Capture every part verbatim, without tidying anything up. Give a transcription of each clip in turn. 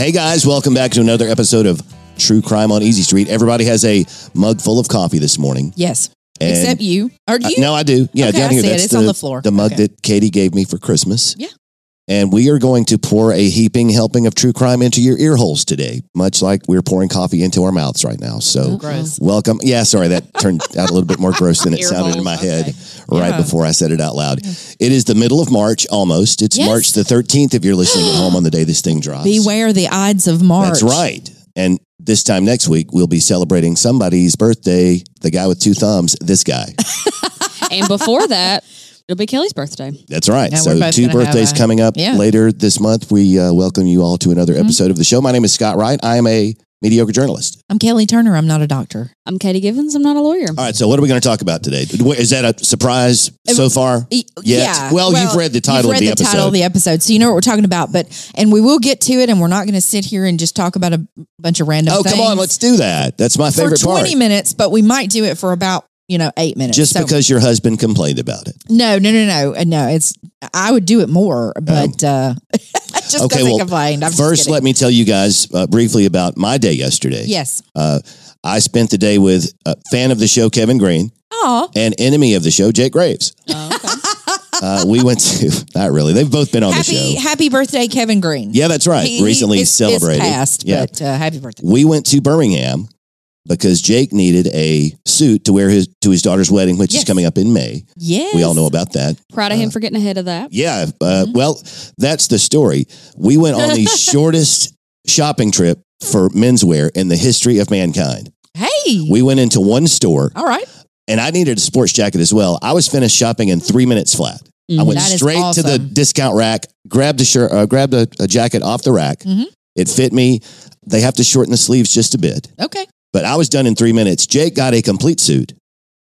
Hey guys, welcome back to another episode of True Crime on Easy Street. Everybody has a mug full of coffee this morning. Yes. And Except you. Or do you? Uh, no, I do. Yeah, Okay, down I here. see it. That's It's the, on the floor. the mug Okay. that Katie gave me for Christmas. Yeah. And we are going to pour a heaping helping of true crime into your ear holes today, much like we're pouring coffee into our mouths right now. So, Gross. welcome. Yeah, sorry, that turned out a little bit more gross than it Ear sounded in my holes, head okay. right Yeah. before I said it out loud. It is the middle of March, almost. It's Yes. March the thirteenth if you're listening at home on the day this thing drops. Beware the Ides of March. That's right. And this time next week, we'll be celebrating somebody's birthday, the guy with two thumbs, this guy. And before that, it'll be Kelly's birthday. That's right. Yeah, so we're both two gonna have birthdays a- coming up Yeah. later this month. We uh, welcome you all to another episode of the show. My name is Scott Wright. I am a mediocre journalist. I'm Kelly Turner. I'm not a doctor. I'm Katie Givens. I'm not a lawyer. All right. So what are we going to talk about today? Is that a surprise so far? E- Yet? Yeah. Well, you've read the title you've read of the the title episode. of the episode, so you know what we're talking about. But and we will get to it, and we're not going to sit here and just talk about a bunch of random. Oh, things come on. Let's do that. That's my for favorite twenty part. minutes, but we might do it for about you know eight minutes. Just So- because your husband complained about it. No, no, no, no, Uh, no. It's I would do it more, but uh, just because Okay, he well, complained. I'm just First, kidding. let me tell you guys uh, briefly about my day yesterday. Yes. Uh, I spent the day with a fan of the show, Kevin Green, Aw. and enemy of the show, Jake Graves. Oh, okay. Uh, we went to, not really, they've both been on Happy the show. Happy birthday, Kevin Green. Yeah, that's right. He- he- Recently it's- celebrated. It's past, yeah. but uh, happy birthday. We went to Birmingham because Jake needed a suit to wear his to his daughter's wedding, which Yes. is coming up in May. Yes. We all know about that. Proud of him for getting ahead of that. Yeah. Uh, Mm-hmm. Well, that's the story. We went on the shortest shopping trip for menswear in the history of mankind. Hey. We went into one store, all right. and I needed a sports jacket as well. I was finished shopping in three minutes flat. I went That is straight to the awesome. discount rack, grabbed a shirt, uh, grabbed a, a jacket off the rack. Mhm. It fit me. They have to shorten the sleeves just a bit, Okay. but I was done in three minutes. Jake got a complete suit,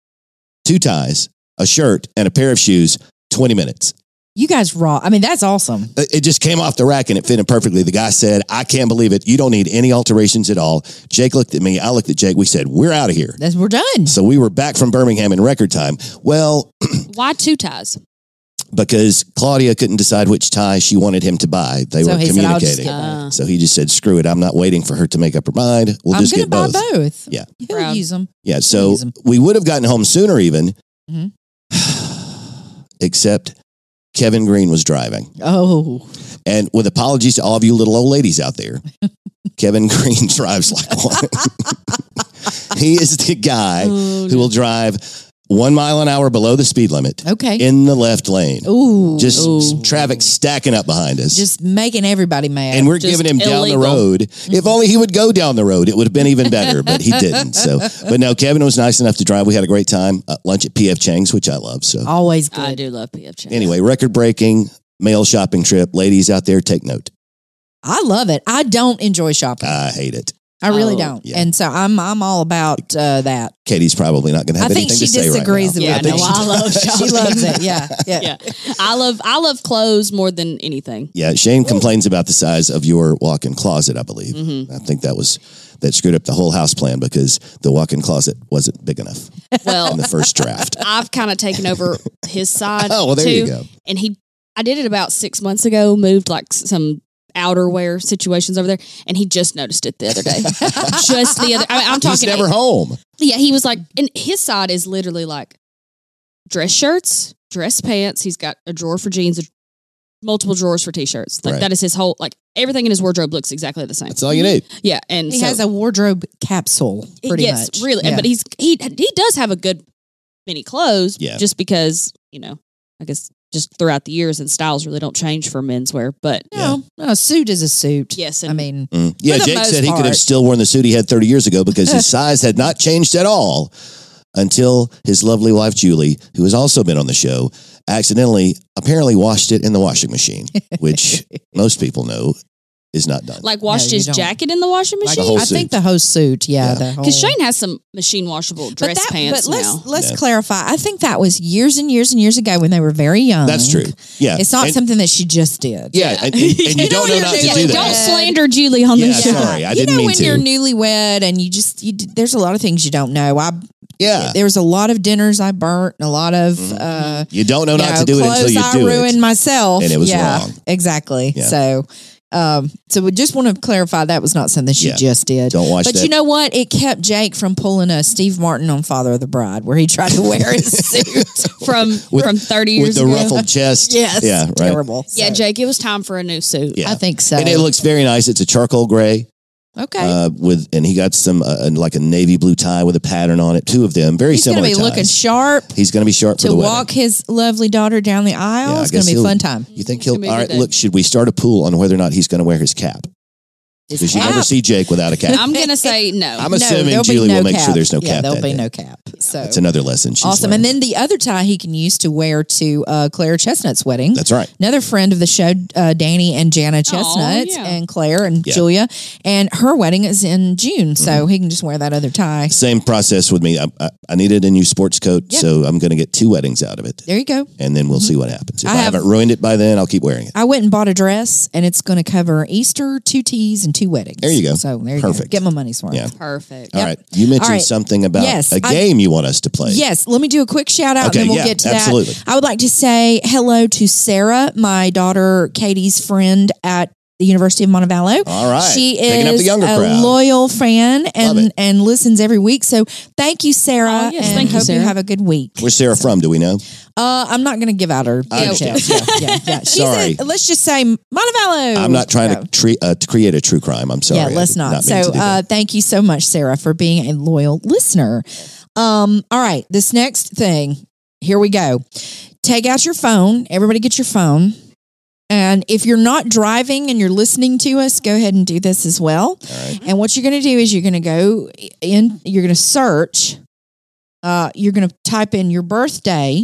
two ties, a shirt, and a pair of shoes. Twenty minutes. You guys raw. I mean, that's awesome. It it just came off the rack and it fit him perfectly. The guy said, "I can't believe it. You don't need any alterations at all." Jake looked at me. I looked at Jake. We said, "We're out of here." That's we're done. So we were back from Birmingham in record time. Well, Why two ties? because Claudia couldn't decide which tie she wanted him to buy. They So were he said, "I'll just communicating. get Uh, So he just said, "Screw it. I'm not waiting for her to make up her mind. We'll I'm just gonna get buy both." both. Yeah. He'll Proud. use them. Yeah. So Use 'em. we would have gotten home sooner even, Mhm. except Kevin Green was driving. Oh, And with apologies to all of you little old ladies out there, Kevin Green drives like one. He is the guy Oh, who will drive one mile an hour below the speed limit okay. in the left lane. Ooh, Just Ooh. traffic stacking up behind us. just making everybody mad. and we're Just giving him down the illegal. road. If only he would go down the road, it would have been even better, but he didn't. So, but no, Kevin was nice enough to drive. We had a great time. Uh, lunch at P F Chang's, which I love. So, Always good. I do love P F Chang's. anyway, record breaking male shopping trip. Ladies out there, take note. I love it. I don't enjoy shopping. I hate it. I really Oh, don't. yeah. And so I'm I'm all about uh, that. Katie's probably not going to I have think anything she to say disagrees right with now. Yeah, me. think no, she I love shopping. She loves it. Yeah, yeah. Yeah, I love I love clothes more than anything. Yeah, Shane complains about the size of your walk-in closet, I believe. Mhm. I think that was that screwed up the whole house plan because the walk-in closet wasn't big enough Well, in the first draft. I've kind of taken over his side. Oh, well, there too, you go. And he, I did it about six months ago. Moved like s- some outerwear situations over there, and he just noticed it the other day. just the other. I mean, I'm He's talking. never home. Yeah, he was like, and his side is literally like dress shirts, dress pants. He's got a drawer for jeans, a, multiple drawers for t-shirts. Like Right. that is his whole. Like everything in his wardrobe looks exactly the same. That's all you need. Yeah, and He so, has a wardrobe capsule, pretty yes, much. really. Yeah. But he's he he does have a good many clothes. Yeah. just because you know, I guess just throughout the years and styles really don't change for menswear. But no, no, a suit is a suit. yes, I and mean, Mm. Yeah, For the Jake most said he could have part. still worn the suit he had thirty years ago because his size had not changed at all until his lovely wife, Julie, who has also been on the show, accidentally apparently washed it in the washing machine, which most people know is not done. like washed No, you his don't. jacket in the washing like, machine. whole I think suit. the whole suit. Yeah, Yeah. the whole. Because Shane has some machine washable dress but that, pants but let's now. let's Yeah. clarify. I think that was years and years and years ago when they were very young. That's true. Yeah. It's not And- something that she just did. Yeah, and, and- and you, You know don't know you're not to doing do it. that. Don't slander Julie on Yeah, this show. sorry, I you didn't know mean when to. you're newlywed and you just you there's a lot of things you don't know. I Yeah. there was a lot of dinners I burnt and a lot of uh You don't know you not know, to do it until clothes you I do ruined it. myself. And it was yeah, wrong. Exactly. Yeah. So Um, so we just want to clarify that was not something she Yeah. just did. Don't watch But that. you know what? It kept Jake from pulling a Steve Martin on Father of the Bride, where he tried to wear his suit. from With- from thirty with years the ago. ruffled chest. Yes, Yeah, right. terrible. Yeah, So, Jake, it was time for a new suit. Yeah. I think so. And it looks very nice. It's a charcoal gray. okay. Uh, with and he got some uh, like a navy blue tie with a pattern on it. Two of them, very He's going to similar. be looking ties. sharp He's going to be sharp for to the walk wedding. his lovely daughter down the aisle. Yeah, I it's going guess to be a he'll- fun time. You think It's he'll? gonna be a All good right, day. look. Should we start a pool on whether or not he's going to wear his cap? His Because you never cap. see Jake without a cap. I'm gonna say no. I'm No, assuming there'll be Julie no will make cap. sure there's no Yeah, cap. there'll that be day. no cap. So That's another lesson. She's awesome. learned. And then the other tie he can use to wear to uh, Claire Chestnut's wedding. That's right. Another friend of the show, uh, Danny and Jana Chestnut, yeah. and Claire and Yeah. Julia, and her wedding is in June, so Mm-hmm. he can just wear that other tie. Same process with me. I, I, I needed a new sports coat, Yeah. so I'm going to get two weddings out of it, There you go. and then we'll see what happens. If I I, have- haven't ruined it by then, I'll keep wearing it. I went and bought a dress, and it's going to cover Easter, two teas, and two weddings. There you go. So there you Perfect. go. Get my money's worth. Yeah. Perfect. All Yep. right. You mentioned All right. something about Yes, a I- game you want us to play. Yes, let me do a quick shout out Okay, and then we'll yeah, get to absolutely. that. I would like to say hello to Sarah, my daughter Katie's friend at the University of Montevallo. All right. She Picking up is the younger a crowd. loyal fan Love and it. and listens every week. So thank you, Sarah. Oh, yes, and thank you, hope Sarah. you have a good week. Where's Sarah from? Do we know? Uh, I'm not going to give out her I details. understand. Yeah, yeah, yeah. She's Sorry. in- let's just say Montevallo. I'm not trying No. to, tre- uh, to create a true crime. I'm sorry. Yeah, I let's did not. mean so to do uh, that. thank you so much, Sarah, for being a loyal listener. Um, all right, this next thing, here we go. Take out your phone. Everybody get your phone. And if you're not driving and you're listening to us, go ahead and do this as well. All right. And what you're going to do is you're going to go in, you're going to search, uh, you're going to type in your birthday.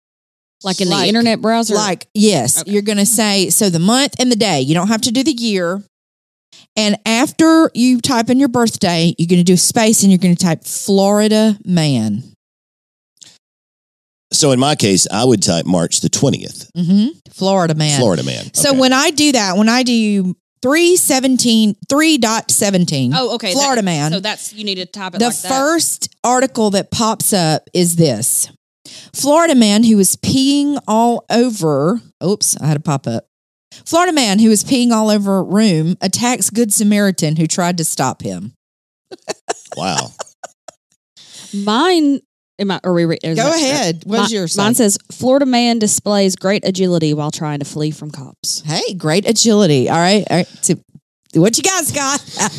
Like in Like- the internet browser. Like, yes, Okay. you're going to say, so the month and the day. You don't have to do the year. And after you type in your birthday, you're going to do a space and you're going to type Florida man. So in my case, I would type March the twentieth, hmm Florida man. Florida man. So Okay. when I do that, when I do three seventeen, three dot seventeen, oh, okay. Florida that- man. So that's you need to type it the like that. first article that pops up is this Florida man who was peeing all over. Oops, I had a pop up. Florida man who was peeing all over a room attacks Good Samaritan who tried to stop him. Wow. Mine. Am I? Are we? re- is Go that- ahead. What's Mi- yours? Mine says Florida man displays great agility while trying to flee from cops. Hey, great agility. All right. All right. So, what you guys got?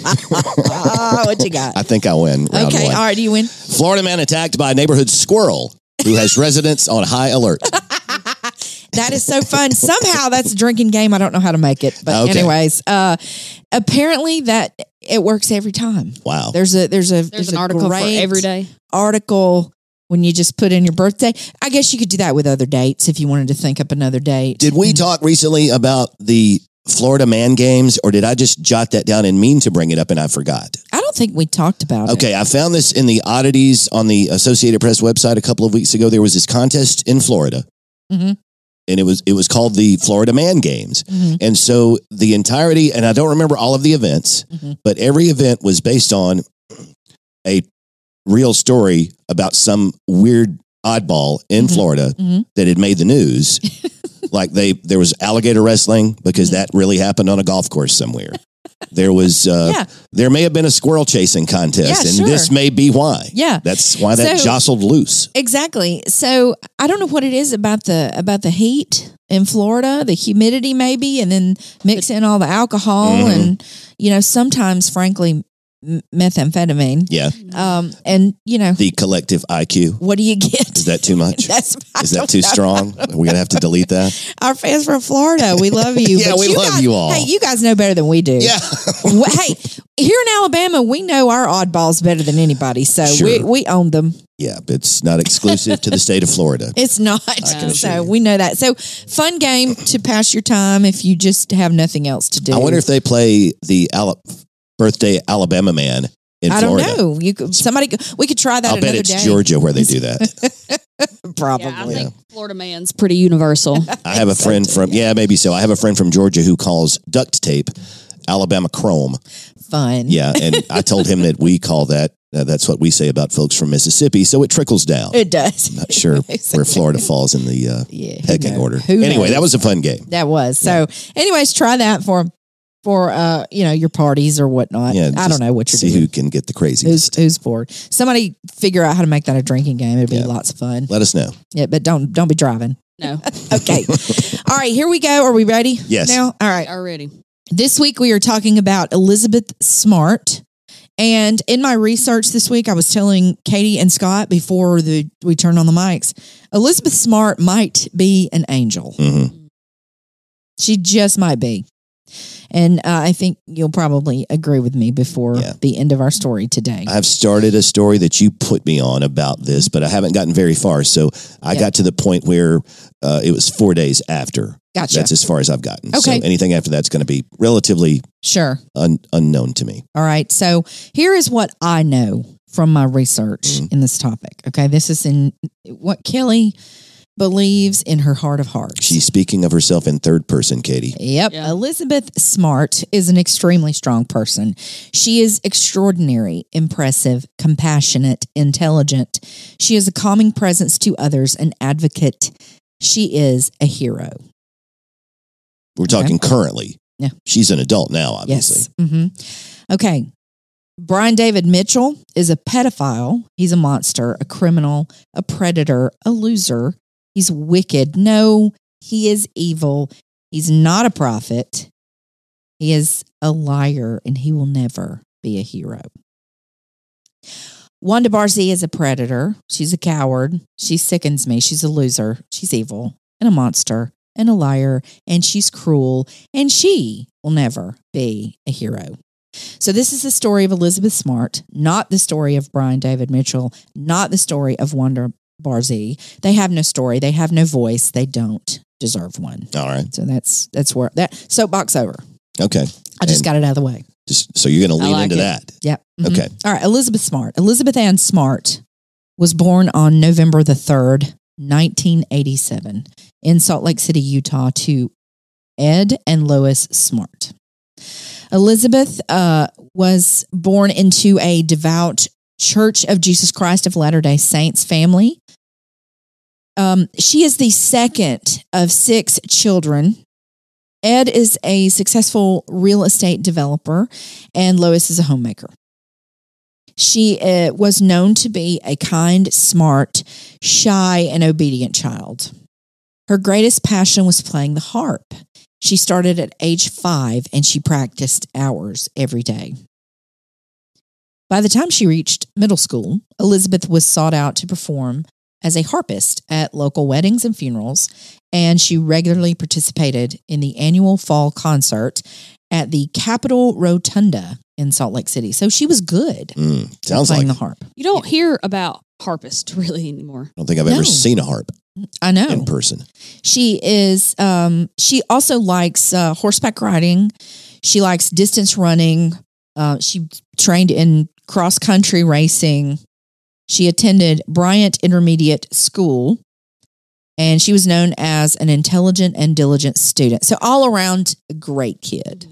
What you got? I think I win. Round Okay. one. All right. Do you win? Florida man attacked by a neighborhood squirrel who has residents on high alert. That is so fun. Somehow that's a drinking game. I don't know how to make it. But Okay. anyways, uh, apparently that it works every time. Wow. There's a there's a There's, a an article for great every day. article when you just put in your birthday. I guess you could do that with other dates if you wanted to think up another date. Did we talk recently about the Florida man games, or did I just jot that down and mean to bring it up and I forgot? I don't think we talked about it. Okay, I found this in the oddities on the Associated Press website a couple of weeks ago. There was this contest in Florida, Mhm. and it was it was called the Florida Man Games. Mhm. And so the entirety, and I don't remember all of the events, Mhm. but every event was based on a real story about some weird oddball in Mhm. Florida Mhm. that had made the news. Like they, there was alligator wrestling because that really happened on a golf course somewhere. There was, uh, Yeah. there may have been a squirrel chasing contest, Yeah, and sure. this may be why. Yeah. That's why that So- jostled loose. Exactly. So I don't know what it is about the about the heat in Florida, the humidity maybe, and then mix in all the alcohol Mhm. and you know sometimes, frankly, m- methamphetamine. Yeah, Um, and you know the collective I Q. what do you get? Is that too much? That's I Is that don't too know. strong? We're gonna have to delete that. Our fans from Florida, we love you. Yeah, but we love guys- you all. Hey, you guys know better than we do. Yeah. Well, hey, here in Alabama, we know our oddballs better than anybody, so Sure. we we own them. Yeah, but it's not exclusive to the state of Florida. It's not. can assure So you. we know that. So fun game to pass your time if you just have nothing else to do. I wonder if they play the Ala- birthday Alabama man in I don't Florida. know. You could somebody could- we could try that I'll bet another it's day. Georgia where they do that. Probably. Yeah, I think Florida man's pretty universal. I have a so friend too, from, yeah, maybe so. I have a friend from Georgia who calls duct tape Alabama chrome. Fun. Yeah. And I told him that we call that, uh, that's what we say about folks from Mississippi. So it trickles down. It does. Not sure where Florida falls in the uh, Yeah. who pecking knows? order. Who Anyway, knows? that was a fun game. That was. So anyways, try that for for uh, you know, your parties or whatnot. Yeah, I don't know what you're see doing. who can get the Who's craziest. who's bored? Somebody figure out how to make that a drinking game. It'd be Yeah. lots of fun. Let us know. Yeah, but don't don't be driving. No, Okay. All right, here we go. Are we ready? Yes. Now, all right. already. This week we are talking about Elizabeth Smart. And in my research this week, I was telling Katie and Scott before the we turned on the mics, Elizabeth Smart might be an angel. hmm She just might be. And uh, I think you'll probably agree with me before Yeah. the end of our story today. I've started a story that you put me on about this, but I haven't gotten very far. So I Yeah. got to the point where uh, it was four days after. Gotcha. That's as far as I've gotten. Okay. So anything after that's going to be relatively Sure. un- unknown to me. All right. So here is what I know from my research Mhm. in this topic. Okay. This is in what Kelly believes in her heart of hearts. She's speaking of herself in third person, Katie. Yep. Yeah. Elizabeth Smart is an extremely strong person. She is extraordinary, impressive, compassionate, intelligent. She is a calming presence to others, an advocate. She is a hero. We're Okay. talking currently. Yeah. She's an adult now, obviously. Yes. hmm Okay. Brian David Mitchell is a pedophile. He's a monster, a criminal, a predator, a loser. He's wicked. No, he is evil. He's not a prophet. He is a liar, and he will never be a hero. Wanda Barzee is a predator. She's a coward. She sickens me. She's a loser. She's evil and a monster and a liar, and she's cruel, and she will never be a hero. So this is the story of Elizabeth Smart, not the story of Brian David Mitchell, not the story of Wanda Barzee. They have no story. They have no voice. They don't deserve one. All right. So that's that's where that soapbox over. Okay. I just And got it out of the way. just, so you're going to I lean like into it. that. Yep. Mhm. Okay. All right. Elizabeth Smart. Elizabeth Ann Smart was born on November the third, nineteen eighty-seven, in Salt Lake City, Utah, to Ed and Lois Smart. Elizabeth uh, was born into a devout Church of Jesus Christ of Latter-day Saints family. Um, she is the second of six children. Ed is a successful real estate developer, and Lois is a homemaker. She uh, was known to be a kind, smart, shy, and obedient child. Her greatest passion was playing the harp. She started at age five, and she practiced hours every day. By the time she reached middle school, Elizabeth was sought out to perform as a harpist at local weddings and funerals, and she regularly participated in the annual fall concert at the Capitol Rotunda in Salt Lake City. So she was good Mm, at sounds playing like the harp. You don't hear about harpists really anymore. I don't think I've No. ever seen a harp I know. in person. She is, um, she also likes uh, horseback riding. She likes distance running. Uh, she trained in cross country racing. She attended Bryant Intermediate School, and she was known as an intelligent and diligent student. So, all around, a great kid.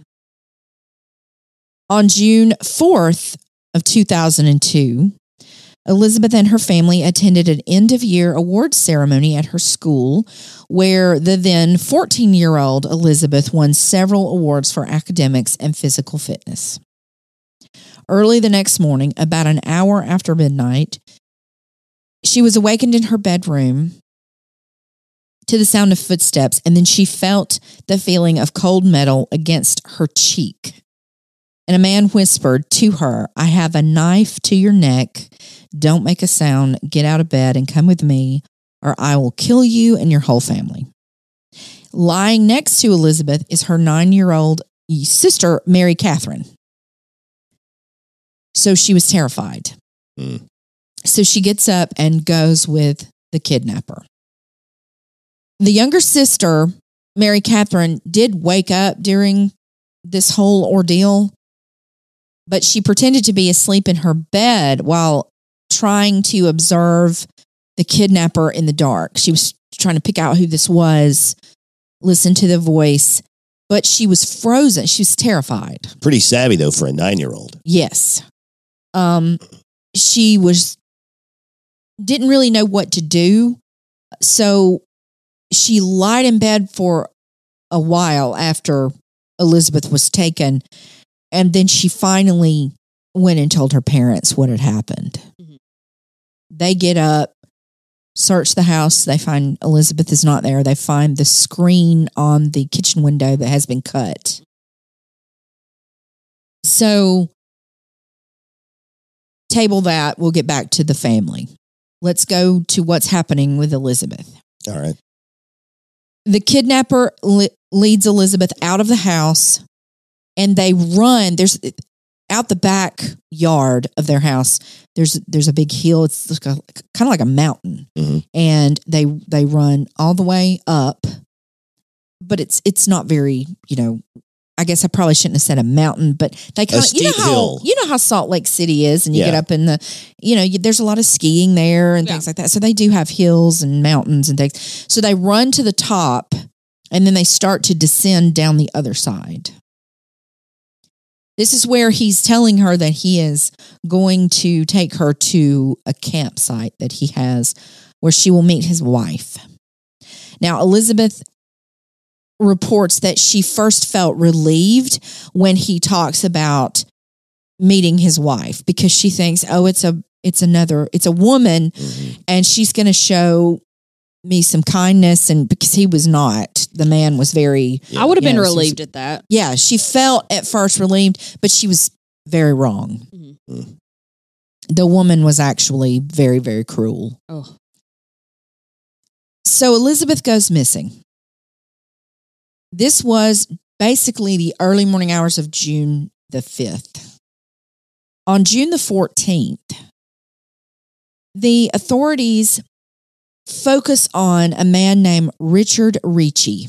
On June fourth of two thousand two, Elizabeth and her family attended an end-of-year awards ceremony at her school where the then fourteen-year-old Elizabeth won several awards for academics and physical fitness. Early the next morning, about an hour after midnight, she was awakened in her bedroom to the sound of footsteps, and then she felt the feeling of cold metal against her cheek. And a man whispered to her, "I have a knife to your neck. Don't make a sound. Get out of bed and come with me, or I will kill you and your whole family." Lying next to Elizabeth is her nine-year-old sister, Mary Catherine. So she was terrified. Mm. So she gets up and goes with the kidnapper. The younger sister, Mary Catherine, did wake up during this whole ordeal, but she pretended to be asleep in her bed while trying to observe the kidnapper in the dark. She was trying to pick out who this was, listen to the voice, but she was frozen. She was terrified. Pretty savvy, though, for a nine year old. Yes. Um, she was, didn't really know what to do. So she lied in bed for a while after Elizabeth was taken. And then she finally went and told her parents what had happened. Mhm. They get up, search the house. They find Elizabeth is not there. They find the screen on the kitchen window that has been cut. So, table that. We'll get back to the family. Let's go to what's happening with Elizabeth. All right. The kidnapper le- leads Elizabeth out of the house, and they run. There's out the back yard of their house. There's there's a big hill. It's like a, kind of like a mountain, Mm-hmm. and they they run all the way up. But it's it's not very, you know. I guess I probably shouldn't have said a mountain, but they kind of, you know steep how hill. you know how Salt Lake City is, and you Yeah. get up in the, you know, you, there's a lot of skiing there and Yeah. things like that. So they do have hills and mountains and things. So they run to the top, and then they start to descend down the other side. This is where he's telling her that he is going to take her to a campsite that he has, where she will meet his wife. Now, Elizabeth reports that she first felt relieved when he talks about meeting his wife, because she thinks, oh, it's a it's another it's a woman, Mm-hmm. and she's going to show me some kindness. And because he was not, the man was very, I would have been Yes, he's- relieved at that. yeah, she felt at first relieved, but she was very wrong. Mhm. Mm. The woman was actually very, very cruel. Oh, So Elizabeth goes missing. This was basically the early morning hours of June the fifth. On June the fourteenth, the authorities focus on a man named Richard Ricci.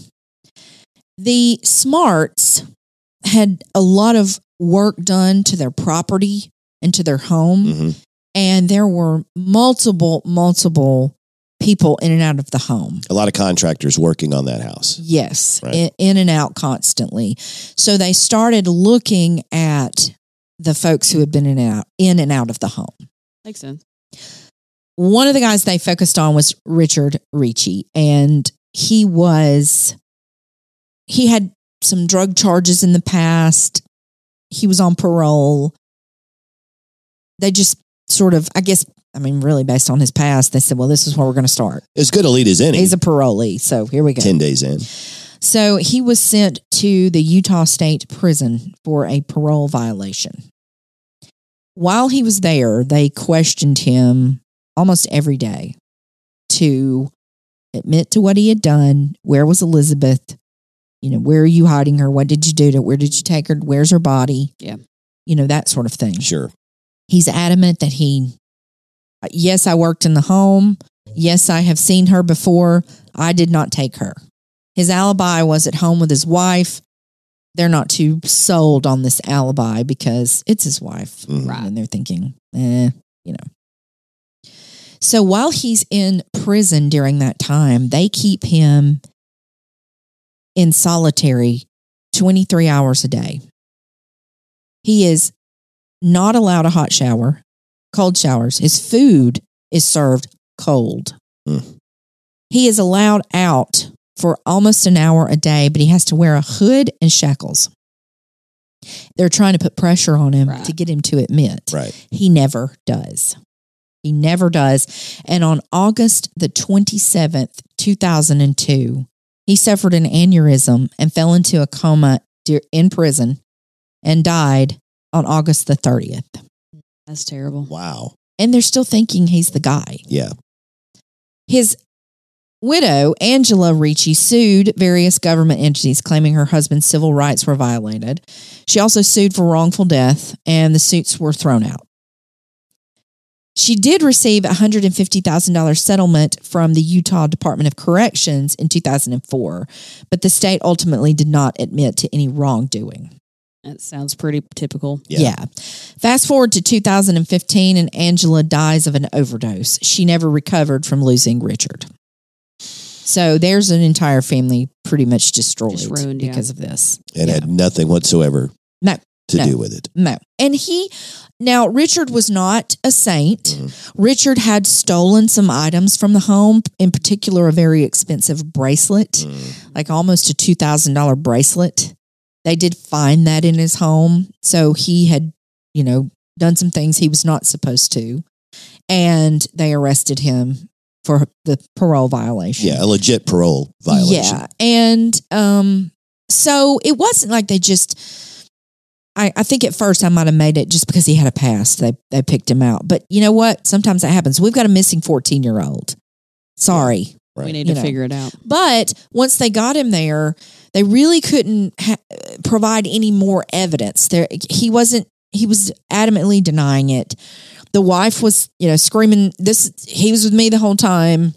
The Smarts had a lot of work done to their property and to their home, Mm-hmm. and there were multiple, multiple people in and out of the home. A lot of contractors working on that house. Yes, Right. in, in and out constantly. So they started looking at the folks who had been in and out, in and out of the home. makes sense. One of the guys they focused on was Richard Ricci, and he was he had some drug charges in the past. He was on parole. They just sort of, I guess, I mean, really based on his past, they said, well, this is where we're going to start. As good a lead as any. He's a parolee, so here we go. ten days in. So he was sent to the Utah State Prison for a parole violation. While he was there, they questioned him almost every day to admit to what he had done. Where was Elizabeth? You know, where are you hiding her? What did you do to her? Where did you take her? Where's her body? Yeah. You know, that sort of thing. Sure. He's adamant that he, yes, I worked in the home. Yes, I have seen her before. I did not take her. His alibi was at home with his wife. They're not too sold on this alibi because it's his wife. Mhm. Right. And they're thinking, eh, you know. So while he's in prison during that time, they keep him in solitary twenty-three hours a day. He is not allowed a hot shower, cold showers. His food is served cold. Mm. He is allowed out for almost an hour a day, but he has to wear a hood and shackles. They're trying to put pressure on him Right. to get him to admit. Right. He never does. He never does. And on August the twenty-seventh, two thousand two, he suffered an aneurysm and fell into a coma de- in prison and died on August the thirtieth. That's terrible. Wow. And they're still thinking he's the guy. Yeah. His widow, Angela Ricci, sued various government entities claiming her husband's civil rights were violated. She also sued for wrongful death, and the suits were thrown out. She did receive a one hundred fifty thousand dollars settlement from the Utah Department of Corrections in two thousand four, but the state ultimately did not admit to any wrongdoing. That sounds pretty typical. Yeah. Yeah. Fast forward to two thousand fifteen, and Angela dies of an overdose. She never recovered from losing Richard. So there's an entire family pretty much destroyed Just ruined, yeah. because of this. And Yeah. had nothing whatsoever No, to no. do with it. No. And he, now Richard was not a saint. Mhm. Richard had stolen some items from the home, in particular, a very expensive bracelet, Mm. like almost a two thousand dollars bracelet They did find that in his home. So he had, you know, done some things he was not supposed to. And they arrested him for the parole violation. Yeah, a legit parole violation. Yeah. And um, so it wasn't like they just, I, I think at first I might have made it just because he had a past. They, they picked him out. But you know what? Sometimes that happens. We've got a missing fourteen-year-old. Sorry. Right. We need You to know. figure it out. But once they got him there, they really couldn't ha- provide any more evidence. There, he wasn't. He was adamantly denying it. The wife was, you know, screaming, "This, he was with me the whole time."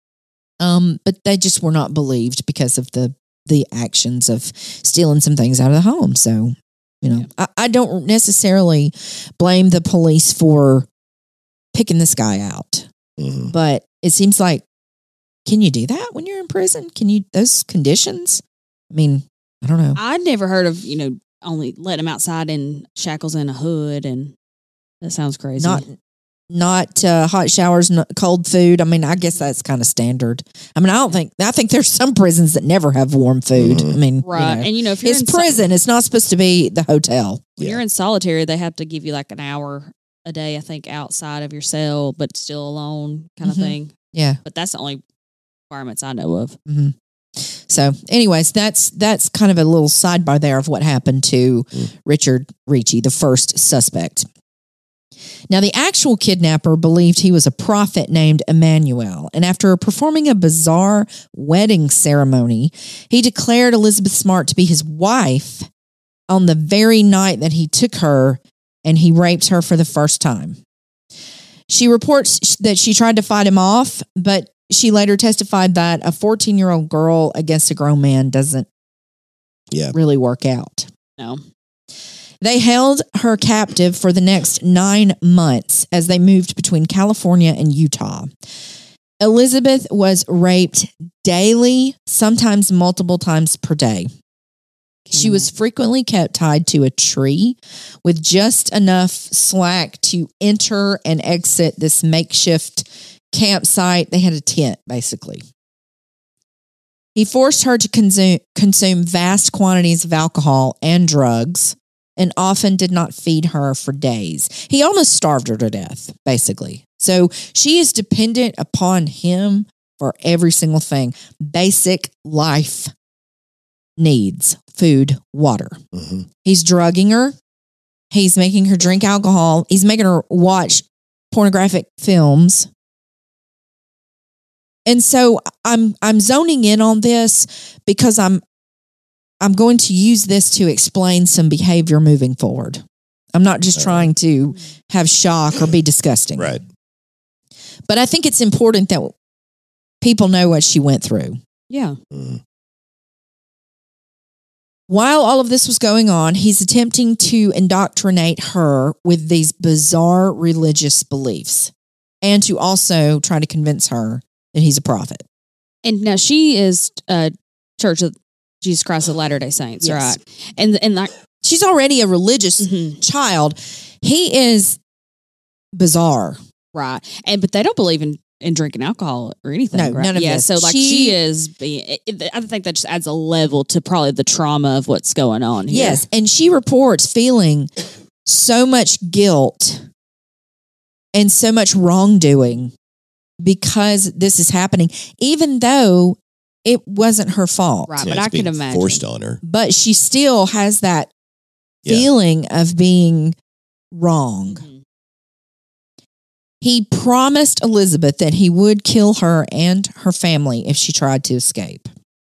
Um, but they just were not believed because of the the actions of stealing some things out of the home. So, you know, I, I don't necessarily blame the police for picking this guy out, Mhm. but it seems like, can you do that when you're in prison? Can you, those conditions? I mean, I don't know. I'd never heard of, you know, only letting him outside in shackles and a hood. And that sounds crazy. Not, not uh, hot showers, not cold food. I mean, I guess that's kind of standard. I mean, I don't think, I think there's some prisons that never have warm food. Mhm. I mean, right. you know, And, you know, if you're it's in sol- prison. It's not supposed to be the hotel. when Yeah. you're in solitary, they have to give you like an hour a day, I think, outside of your cell, but still alone kind of Mhm. thing. Yeah. But that's the only requirements I know of. hmm So, anyways, that's that's kind of a little sidebar there of what happened to Mm. Richard Ricci, the first suspect. Now, the actual kidnapper believed he was a prophet named Emmanuel, and after performing a bizarre wedding ceremony, he declared Elizabeth Smart to be his wife on the very night that he took her and he raped her for the first time. She reports that she tried to fight him off, but she later testified that a fourteen-year-old girl against a grown man doesn't Yeah. really work out. No. They held her captive for the next nine months as they moved between California and Utah. Elizabeth was raped daily, sometimes multiple times per day. She was frequently kept tied to a tree with just enough slack to enter and exit this makeshift campsite. They had a tent, basically. He forced her to consume, consume vast quantities of alcohol and drugs and often did not feed her for days. He almost starved her to death, basically. So she is dependent upon him for every single thing. Basic life needs: food, water. Mhm. He's drugging her. He's making her drink alcohol. He's making her watch pornographic films. And so I'm I'm zoning in on this because I'm I'm going to use this to explain some behavior moving forward. I'm not just All trying to have shock or be disgusting. Right. But I think it's important that people know what she went through. Yeah. Mhm. While all of this was going on, he's attempting to indoctrinate her with these bizarre religious beliefs and to also try to convince her that he's a prophet. And now she is uh Church of Jesus Christ of Latter-day Saints, Yes. right? And and like She's already a religious mhm, child. He is bizarre. right. And but they don't believe in in drinking alcohol or anything. No, right? none of yeah, this. so like She- she, is being it- it- I think that just adds a level to probably the trauma of what's going on here. Yes. And she reports feeling so much guilt and so much wrongdoing because this is happening, even though it wasn't her fault. Right. Yeah, but I it's can being imagine. forced on her. But she still has that Yeah. feeling of being wrong. Mhm. He promised Elizabeth that he would kill her and her family if she tried to escape.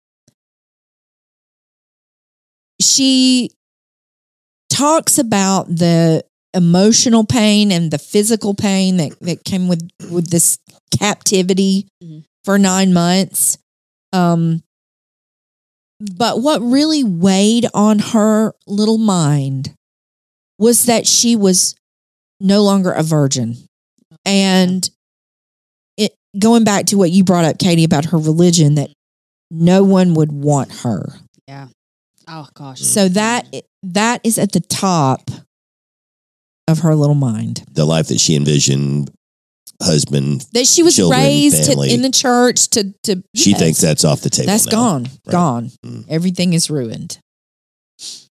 She talks about the emotional pain and the physical pain that, that came with, with this captivity Mhm. for nine months. Um, but what really weighed on her little mind was that she was no longer a virgin. And it going back to what you brought up, Katie, about her religion, that no one would want her. Yeah. Oh gosh. So that that is at the top of her little mind. The life that she envisioned, husband, That she was Children, raised to, family. in the church to to she yes. thinks that's off the table. that's now. gone. Right. Gone. Mm. Everything is ruined.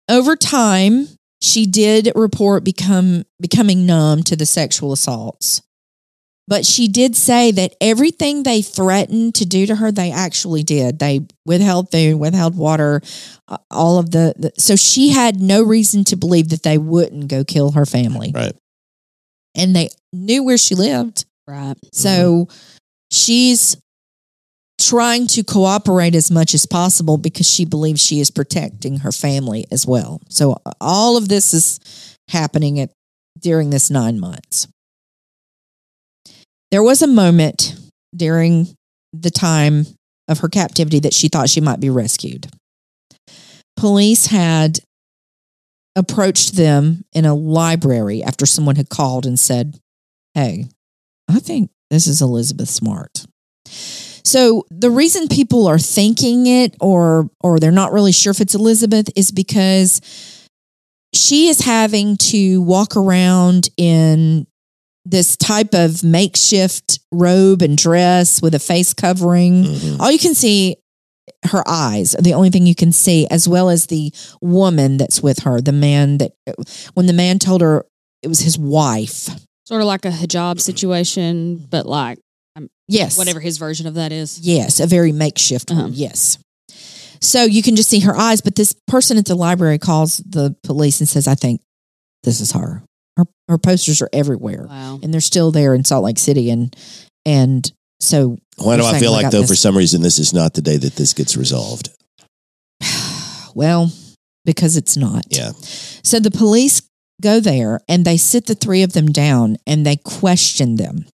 over time, she did report become becoming numb to the sexual assaults. But she did say that everything they threatened to do to her, they actually did. They withheld food, withheld water, uh, all of the, the. So she had no reason to believe that they wouldn't go kill her family. Right. And they knew where she lived. Right. So mm-hmm. she's trying to cooperate as much as possible because she believes she is protecting her family as well. So all of this is happening at during this nine months. There was a moment during the time of her captivity that she thought she might be rescued. Police had approached them in a library after someone had called and said, "Hey, I think this is Elizabeth Smart." So the reason people are thinking it or or they're not really sure if it's Elizabeth is because she is having to walk around in this type of makeshift robe and dress with a face covering. Mm-hmm. All you can see, her eyes are the only thing you can see, as well as the woman that's with her, the man that, when the man told her it was his wife. Sort of like a hijab situation, but like, um, yes, whatever his version of that is. Yes, a very makeshift uh-huh. one, yes. So you can just see her eyes, but this person at the library calls the police and says, "I think this is her." Her, her posters are everywhere, wow. and they're still there in Salt Lake City. And and so, why do I feel like, though, this. for some reason, this is not the day that this gets resolved? Well, because it's not. Yeah. So the police go there and they sit the three of them down and they question them.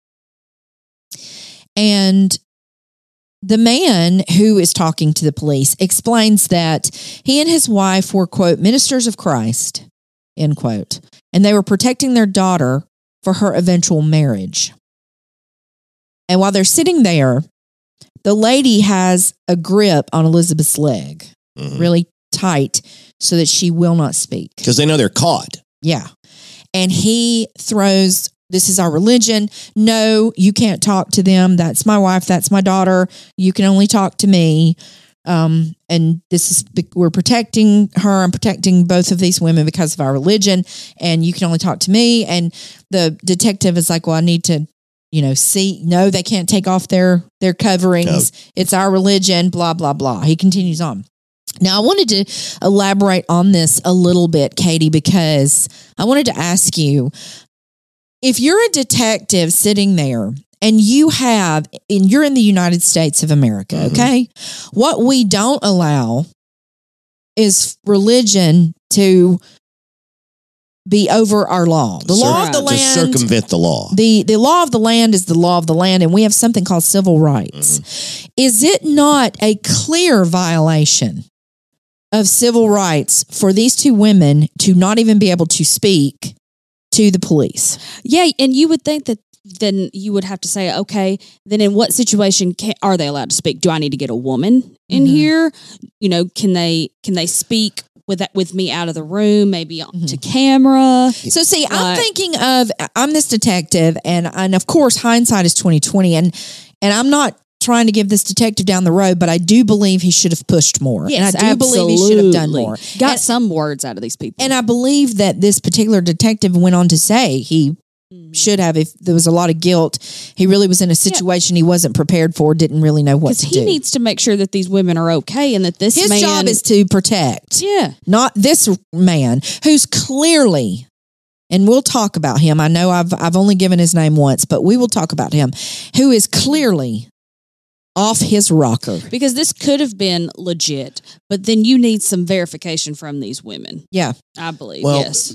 And the man who is talking to the police explains that he and his wife were, quote, ministers of Christ, end quote. And they were protecting their daughter for her eventual marriage. And while they're sitting there, the lady has a grip on Elizabeth's leg, mm-hmm. really tight, so that she will not speak. Because they know they're caught. Yeah. And he throws, "This is our religion. No, you can't talk to them. That's my wife. That's my daughter. You can only talk to me. Um, and this is, we're protecting her and protecting both of these women because of our religion. And you can only talk to me." And the detective is like, "Well, I need to, you know, see, no, they can't take off their, their coverings. No. It's our religion, blah, blah, blah." He continues on. Now, I wanted to elaborate on this a little bit, Katie, because I wanted to ask you, if you're a detective sitting there and you have, and you're in the United States of America, mm-hmm. okay? What we don't allow is religion to be over our law. The Cir- law of the land. To circumvent the law. The, the law of the land is the law of the land, and we have something called civil rights. Mm-hmm. Is it not a clear violation of civil rights for these two women to not even be able to speak to the police? Yeah, and you would think that then you would have to say, okay, then in what situation can, are they allowed to speak? Do I need to get a woman in mm-hmm. here? You know, can they can they speak with that with me out of the room, maybe mm-hmm. to camera? So see, like, I'm thinking of I'm this detective, and and of course hindsight is twenty twenty, and and I'm not trying to give this detective down the road, but I do believe he should have pushed more. Yes, and I do absolutely. believe he should have done more. Got and, some words out of these people. And I believe that this particular detective went on to say he mm. should have, if there was a lot of guilt, he really was in a situation yeah. he wasn't prepared for, didn't really know what to he do. He needs to make sure that these women are okay and that this His man... job is to protect. Yeah. Not this man who's clearly... And we'll talk about him. I know I've I've only given his name once, but we will talk about him, who is clearly off his rocker. Because this could have been legit, but then you need some verification from these women. Yeah. I believe, well, yes.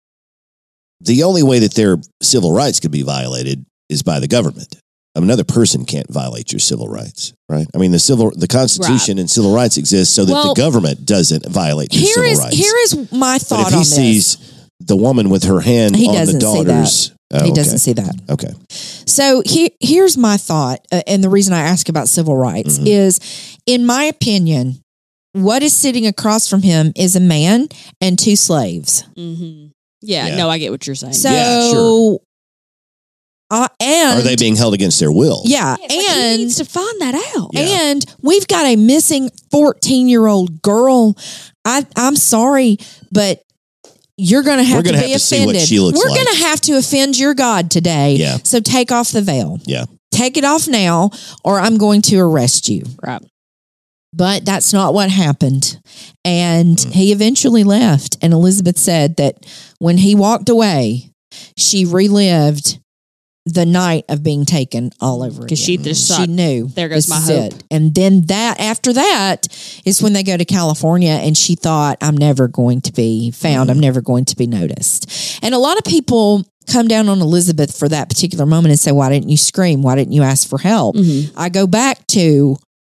The only way that their civil rights could be violated is by the government. I mean, another person can't violate your civil rights, right? I mean, the civil, the Constitution right. and civil rights exist so that well, the government doesn't violate your civil is, rights. Here is my thought but if he on sees this. The woman with her hand he on doesn't the daughter's... See that. Oh, he doesn't okay. see that. Okay. So he, here's my thought, uh, and the reason I ask about civil rights mm-hmm. is, in my opinion, what is sitting across from him is a man and two slaves. Mm-hmm. Yeah, yeah, no, I get what you're saying. So yeah, sure. uh, and Are they being held against their will? Yeah, It's like, he and needs to find that out. Yeah. and we've got a missing fourteen-year-old girl. I I'm sorry, but you're going to have We're to gonna be have to see what offended. she looks We're like. going to have to offend your God today. Yeah. So take off the veil. Yeah. Take it off now, or I'm going to arrest you. Right. But that's not what happened. And Mm. he eventually left. And Elizabeth said that when he walked away, she relived the night of being taken all over again. Because she just She thought, knew. there goes this my is hope. it. And then that, after that, is when they go to California, and she thought, I'm never going to be found. I'm never going to be noticed. And a lot of people come down on Elizabeth for that particular moment and say, why didn't you scream? Why didn't you ask for help? Mhm. I go back to,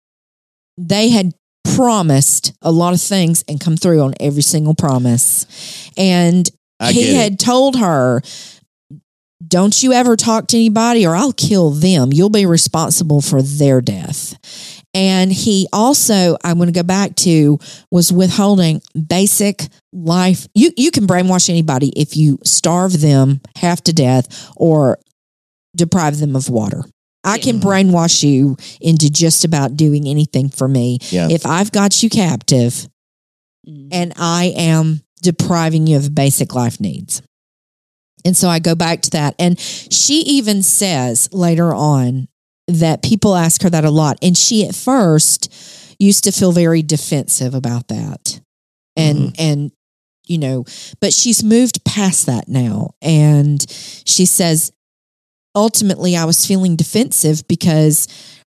they had promised a lot of things and come through on every single promise. And I he get it. had told her, don't you ever talk to anybody or I'll kill them. You'll be responsible for their death. And he also, I'm going to go back to, was withholding basic life. You, you can brainwash anybody if you starve them half to death or deprive them of water. I can brainwash you into just about doing anything for me. Yeah. If I've got you captive Mhm. and I am depriving you of basic life needs. And so I go back to that. And she even says later on that people ask her that a lot. And she at first used to feel very defensive about that. And, Mhm. and, you know, but she's moved past that now. And she says, ultimately, I was feeling defensive because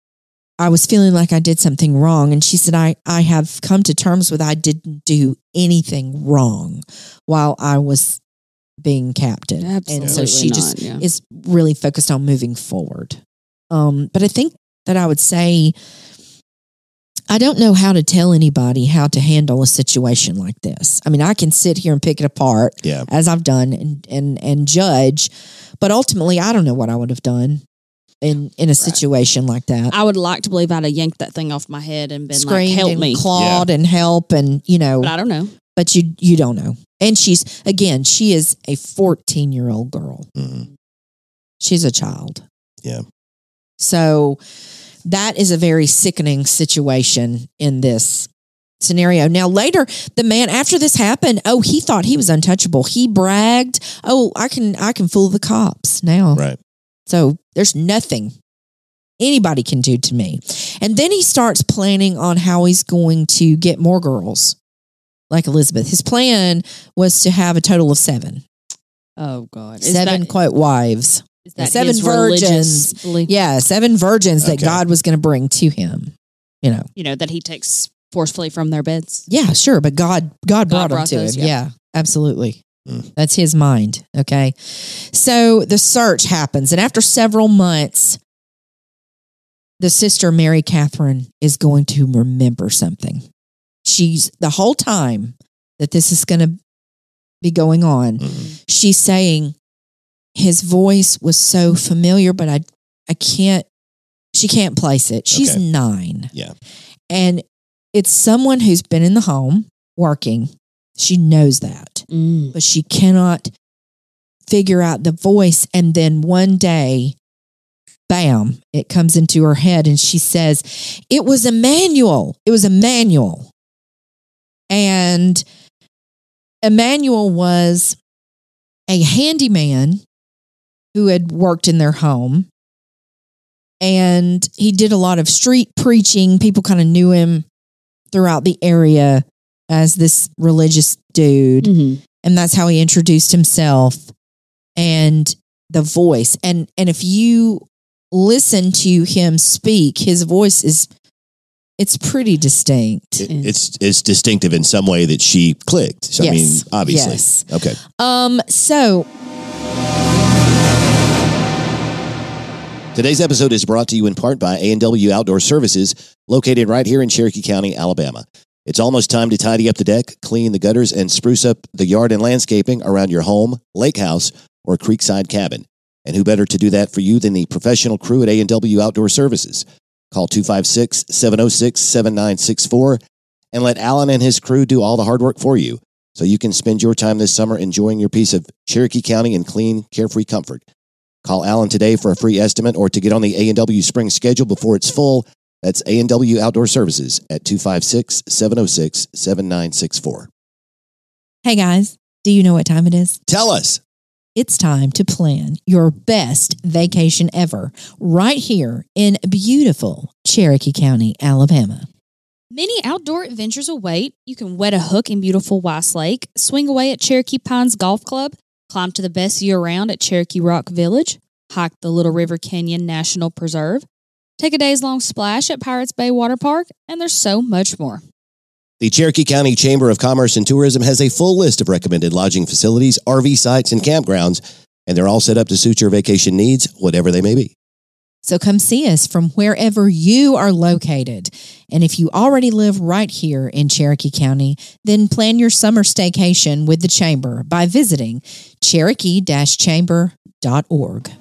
I was feeling like I did something wrong. And she said, I, I have come to terms with I didn't do anything wrong while I was being captive. Absolutely and so she not, just yeah. is really focused on moving forward. Um, but I think that I would say, I don't know how to tell anybody how to handle a situation like this. I mean, I can sit here and pick it apart Yeah. as I've done and, and, and judge, but ultimately I don't know what I would have done in, in a situation like that. I would like to believe I'd have yanked that thing off my head and been Screamed like, help and me. clawed and help and, you know, But I don't know. but you, you don't know. And she's, again, she is a fourteen year old girl. Mhm. She's a child. Yeah. So that is a very sickening situation in this scenario. Now, later, the man, after this happened, oh, he thought he was untouchable. He bragged, oh, I can, I can fool the cops now. Right. So there's nothing anybody can do to me. And then he starts planning on how he's going to get more girls like Elizabeth. His plan was to have a total of seven, Oh, God. Is seven that, quote wives. is that seven his religious virgins. belief? Yeah, seven virgins that Okay. God was going to bring to him. You know, You know, that he takes forcefully from their beds. yeah, sure, but God, God brought them brought to those, him. yeah. Yeah, absolutely. Mm. That's his mind. Okay, so the search happens, and after several months, the sister Mary Catherine is going to remember something. She's the whole time that this is going to be going on. Mhm. She's saying his voice was so familiar, but I, I can't. She can't place it. She's Okay. nine. Yeah. And it's someone who's been in the home working. She knows that, Mm. but she cannot figure out the voice. And then one day, bam, it comes into her head and she says, it was Emmanuel. It was Emmanuel. And Emmanuel was a handyman who had worked in their home. And he did a lot of street preaching. People kind of knew him throughout the area as this religious dude. Mhm. And that's how he introduced himself and the voice. And and if you listen to him speak, his voice is it's pretty distinct. It, it's it's distinctive in some way that she clicked. So, I mean, Yes. obviously. Yes. Okay. Um so Today's episode is brought to you in part by A and W Outdoor Services, located right here in Cherokee County, Alabama. It's almost time to tidy up the deck, clean the gutters, and spruce up the yard and landscaping around your home, lake house, or creekside cabin. And who better to do that for you than the professional crew at A and W Outdoor Services? Call two five six, seven oh six, seven nine six four and let Alan and his crew do all the hard work for you so you can spend your time this summer enjoying your piece of Cherokee County in clean, carefree comfort. Call Alan today for a free estimate or to get on the A and W spring schedule before it's full. That's A and W Outdoor Services at two five six, seven oh six, seven nine six four. Hey guys, do you know what time it is? Tell us. It's time to plan your best vacation ever right here in beautiful Cherokee County, Alabama. Many outdoor adventures await. You can wet a hook in beautiful Weiss Lake, swing away at Cherokee Pines Golf Club, climb to the best view around at Cherokee Rock Village, hike the Little River Canyon National Preserve, take a days-long splash at Pirates Bay Water Park, and there's so much more. The Cherokee County Chamber of Commerce and Tourism has a full list of recommended lodging facilities, R V sites, and campgrounds, and they're all set up to suit your vacation needs, whatever they may be. So come see us from wherever you are located. And if you already live right here in Cherokee County, then plan your summer staycation with the Chamber by visiting cherokee dash chamber dot org.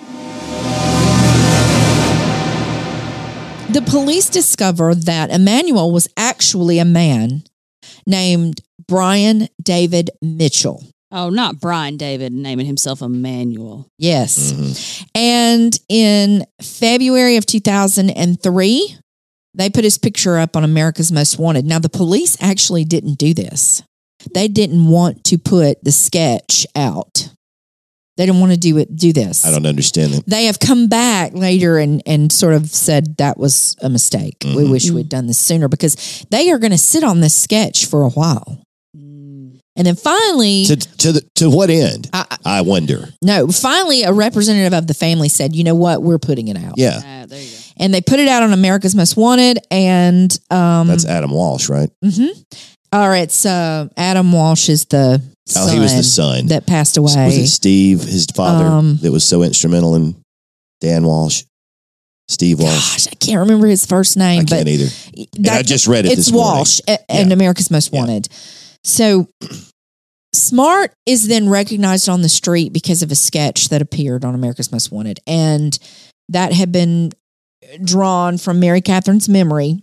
The police discover that Emmanuel was actually a man named Brian David Mitchell. Oh, not Brian David naming himself Emmanuel. Yes. Mm-hmm. And in February of two thousand three, they put his picture up on America's Most Wanted. Now, the police actually didn't do this. They didn't want to put the sketch out. They didn't want to do it. Do this. I don't understand it. They have come back later and, and sort of said that was a mistake. Mm-hmm. We wish we'd done this sooner because they are going to sit on this sketch for a while. And then finally, To to the, to what end? I, I wonder. no, finally, a representative of the family said, "You know what? We're putting it out." Yeah, Ah, there you go. And they put it out on America's Most Wanted, and um, that's Adam Walsh, right? mm-hmm. All right, so Adam Walsh is the Oh, son he was the son. that passed away. Was it Steve, his father, Um, that was so instrumental in Dan Walsh? Steve Walsh. Gosh, I can't remember his first name, I but can't either. And I just read it it's this morning. Walsh a- and Yeah. America's Most Yeah. Wanted. So Smart is then recognized on the street because of a sketch that appeared on America's Most Wanted. And that had been drawn from Mary Catherine's memory.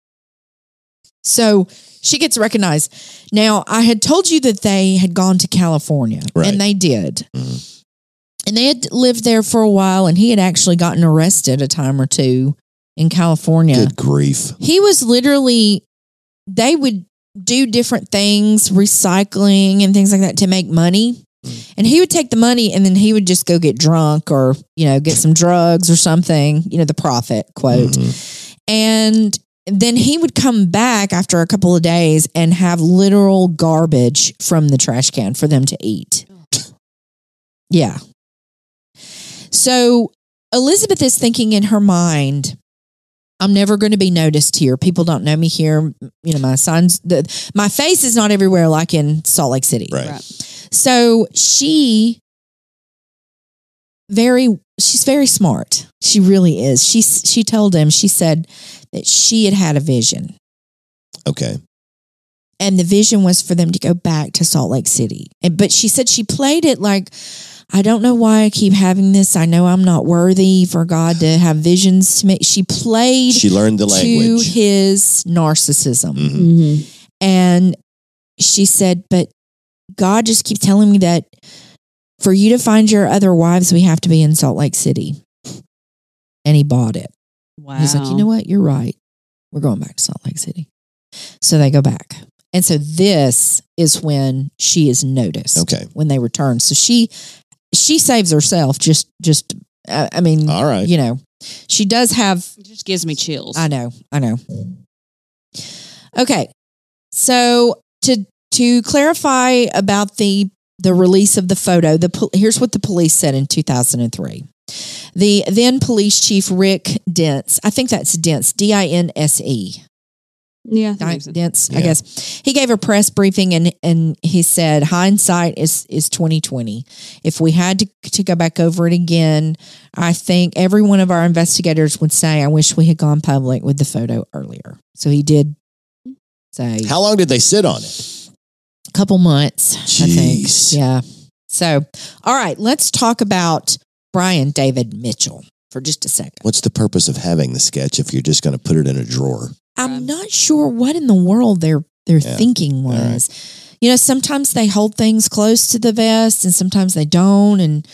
So she gets recognized. Now, I had told you that they had gone to California, Right. and they did. Mhm. And they had lived there for a while, and he had actually gotten arrested a time or two in California. Good grief. He was literally, they would do different things, recycling and things like that to make money. And he would take the money and then he would just go get drunk or, you know, get some drugs or something, you know, the profit quote. Mhm. And then he would come back after a couple of days and have literal garbage from the trash can for them to eat. Yeah. So Elizabeth is thinking in her mind, I'm never going to be noticed here. People don't know me here. You know, my signs, the, my face is not everywhere like in Salt Lake City. Right. Right. So she very, she's very smart. She really is. She, she told him, she said that she had had a vision. Okay. And the vision was for them to go back to Salt Lake City. And, but she said she played it like, I don't know why I keep having this. I know I'm not worthy for God to have visions to me. She played She learned the to language. his narcissism. Mhm. Mm-hmm. And she said, but God just keeps telling me that for you to find your other wives, we have to be in Salt Lake City. And he bought it. Wow. He's like, you know what? You're right. We're going back to Salt Lake City. So they go back. And so this is when she is noticed. Okay. When they return. So she she saves herself. Just just uh, I mean, All right. you know, she does have. It just gives me chills. I know. I know. Okay. So to to clarify about the the release of the photo, the pol- here's what the police said in two thousand three. The then police chief Rick Dentz, I think that's Dentz, D I N S E. Yeah. that makes sense. Dentz, I Yeah. guess. He gave a press briefing and and he said hindsight is is twenty twenty. If we had to to go back over it again, I think every one of our investigators would say, I wish we had gone public with the photo earlier. So he did say How long did they sit on it? a couple months, I think. Jeez. Yeah. So, all right, let's talk about Brian David Mitchell for just a second. What's the purpose of having the sketch if you're just going to put it in a drawer? I'm Right. not sure what in the world their their Yeah. thinking All right. was. You know, sometimes they hold things close to the vest and sometimes they don't. And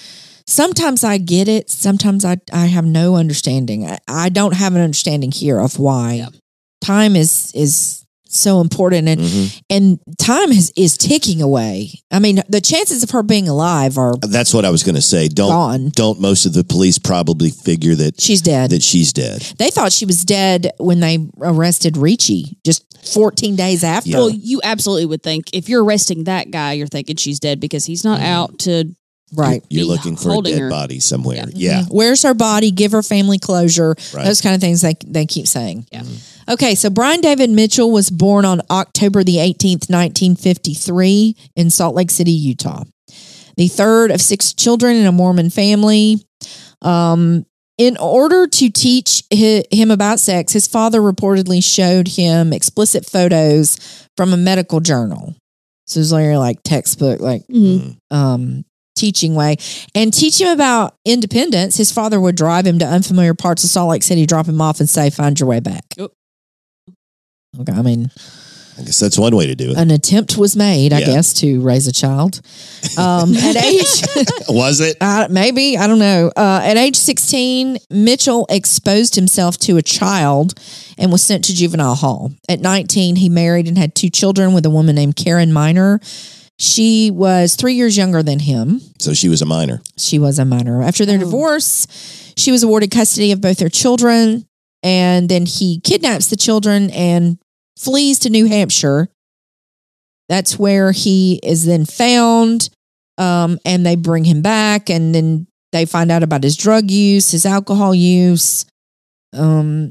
sometimes I get it. Sometimes I, I have no understanding. I, I don't have an understanding here of why Yeah. time is is so important, and Mhm. and time is is ticking away. I mean, the chances of her being alive are That's what I was going to say. Don't gone. don't most of the police probably figure that She's dead. that she's dead? They thought she was dead when they arrested Ricci just fourteen days after. Yeah. Well, you absolutely would think if you're arresting that guy, you're thinking she's dead because he's not out to. Right. You're be looking for a holding dead her. body somewhere. Yeah. Yeah. Mhm. Where's her body? Give her family closure. Right. Those kind of things they they keep saying. Yeah. Okay, so Brian David Mitchell was born on October the eighteenth, nineteen fifty-three in Salt Lake City, Utah. The third of six children in a Mormon family. Um, in order to teach hi- him about sex, his father reportedly showed him explicit photos from a medical journal. So it was like, like textbook, like Mhm. um, teaching way, and teach him about independence. His father would drive him to unfamiliar parts of Salt Lake City, drop him off, and say, "Find your way back." Yep. Okay, I mean, I guess that's one way to do it. an attempt was made, I Yeah. guess, to raise a child. Um, at age, Was it? uh, maybe I don't know. Uh, at age sixteen, Mitchell exposed himself to a child and was sent to juvenile hall. At nineteen, he married and had two children with a woman named Karen Miner. She was three years younger than him. So she was a minor. She was a minor. After their Oh. divorce, she was awarded custody of both their children, and then he kidnaps the children and flees to New Hampshire. That's where he is then found, um, and they bring him back, and then they find out about his drug use, his alcohol use. Um,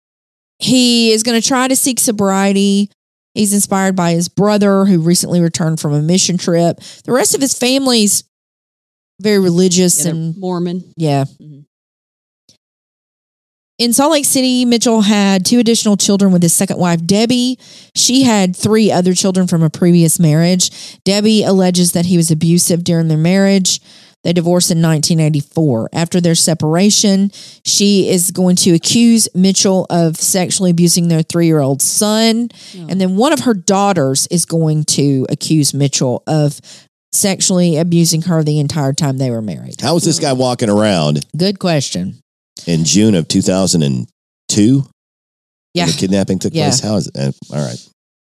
he is going to try to seek sobriety. He's inspired by his brother, who recently returned from a mission trip. The rest of his family's very religious Yeah, they're and Mormon. yeah. Mhm. In Salt Lake City, Mitchell had two additional children with his second wife, Debbie. She had three other children from a previous marriage. Debbie alleges that he was abusive during their marriage. They divorced in nineteen eighty-four. After their separation, she is going to accuse Mitchell of sexually abusing their three-year-old son. Oh. And then one of her daughters is going to accuse Mitchell of sexually abusing her the entire time they were married. How was this guy walking around Good question. in June of two thousand two? Yeah. When the kidnapping took Yeah. place? How is it? Uh, all right.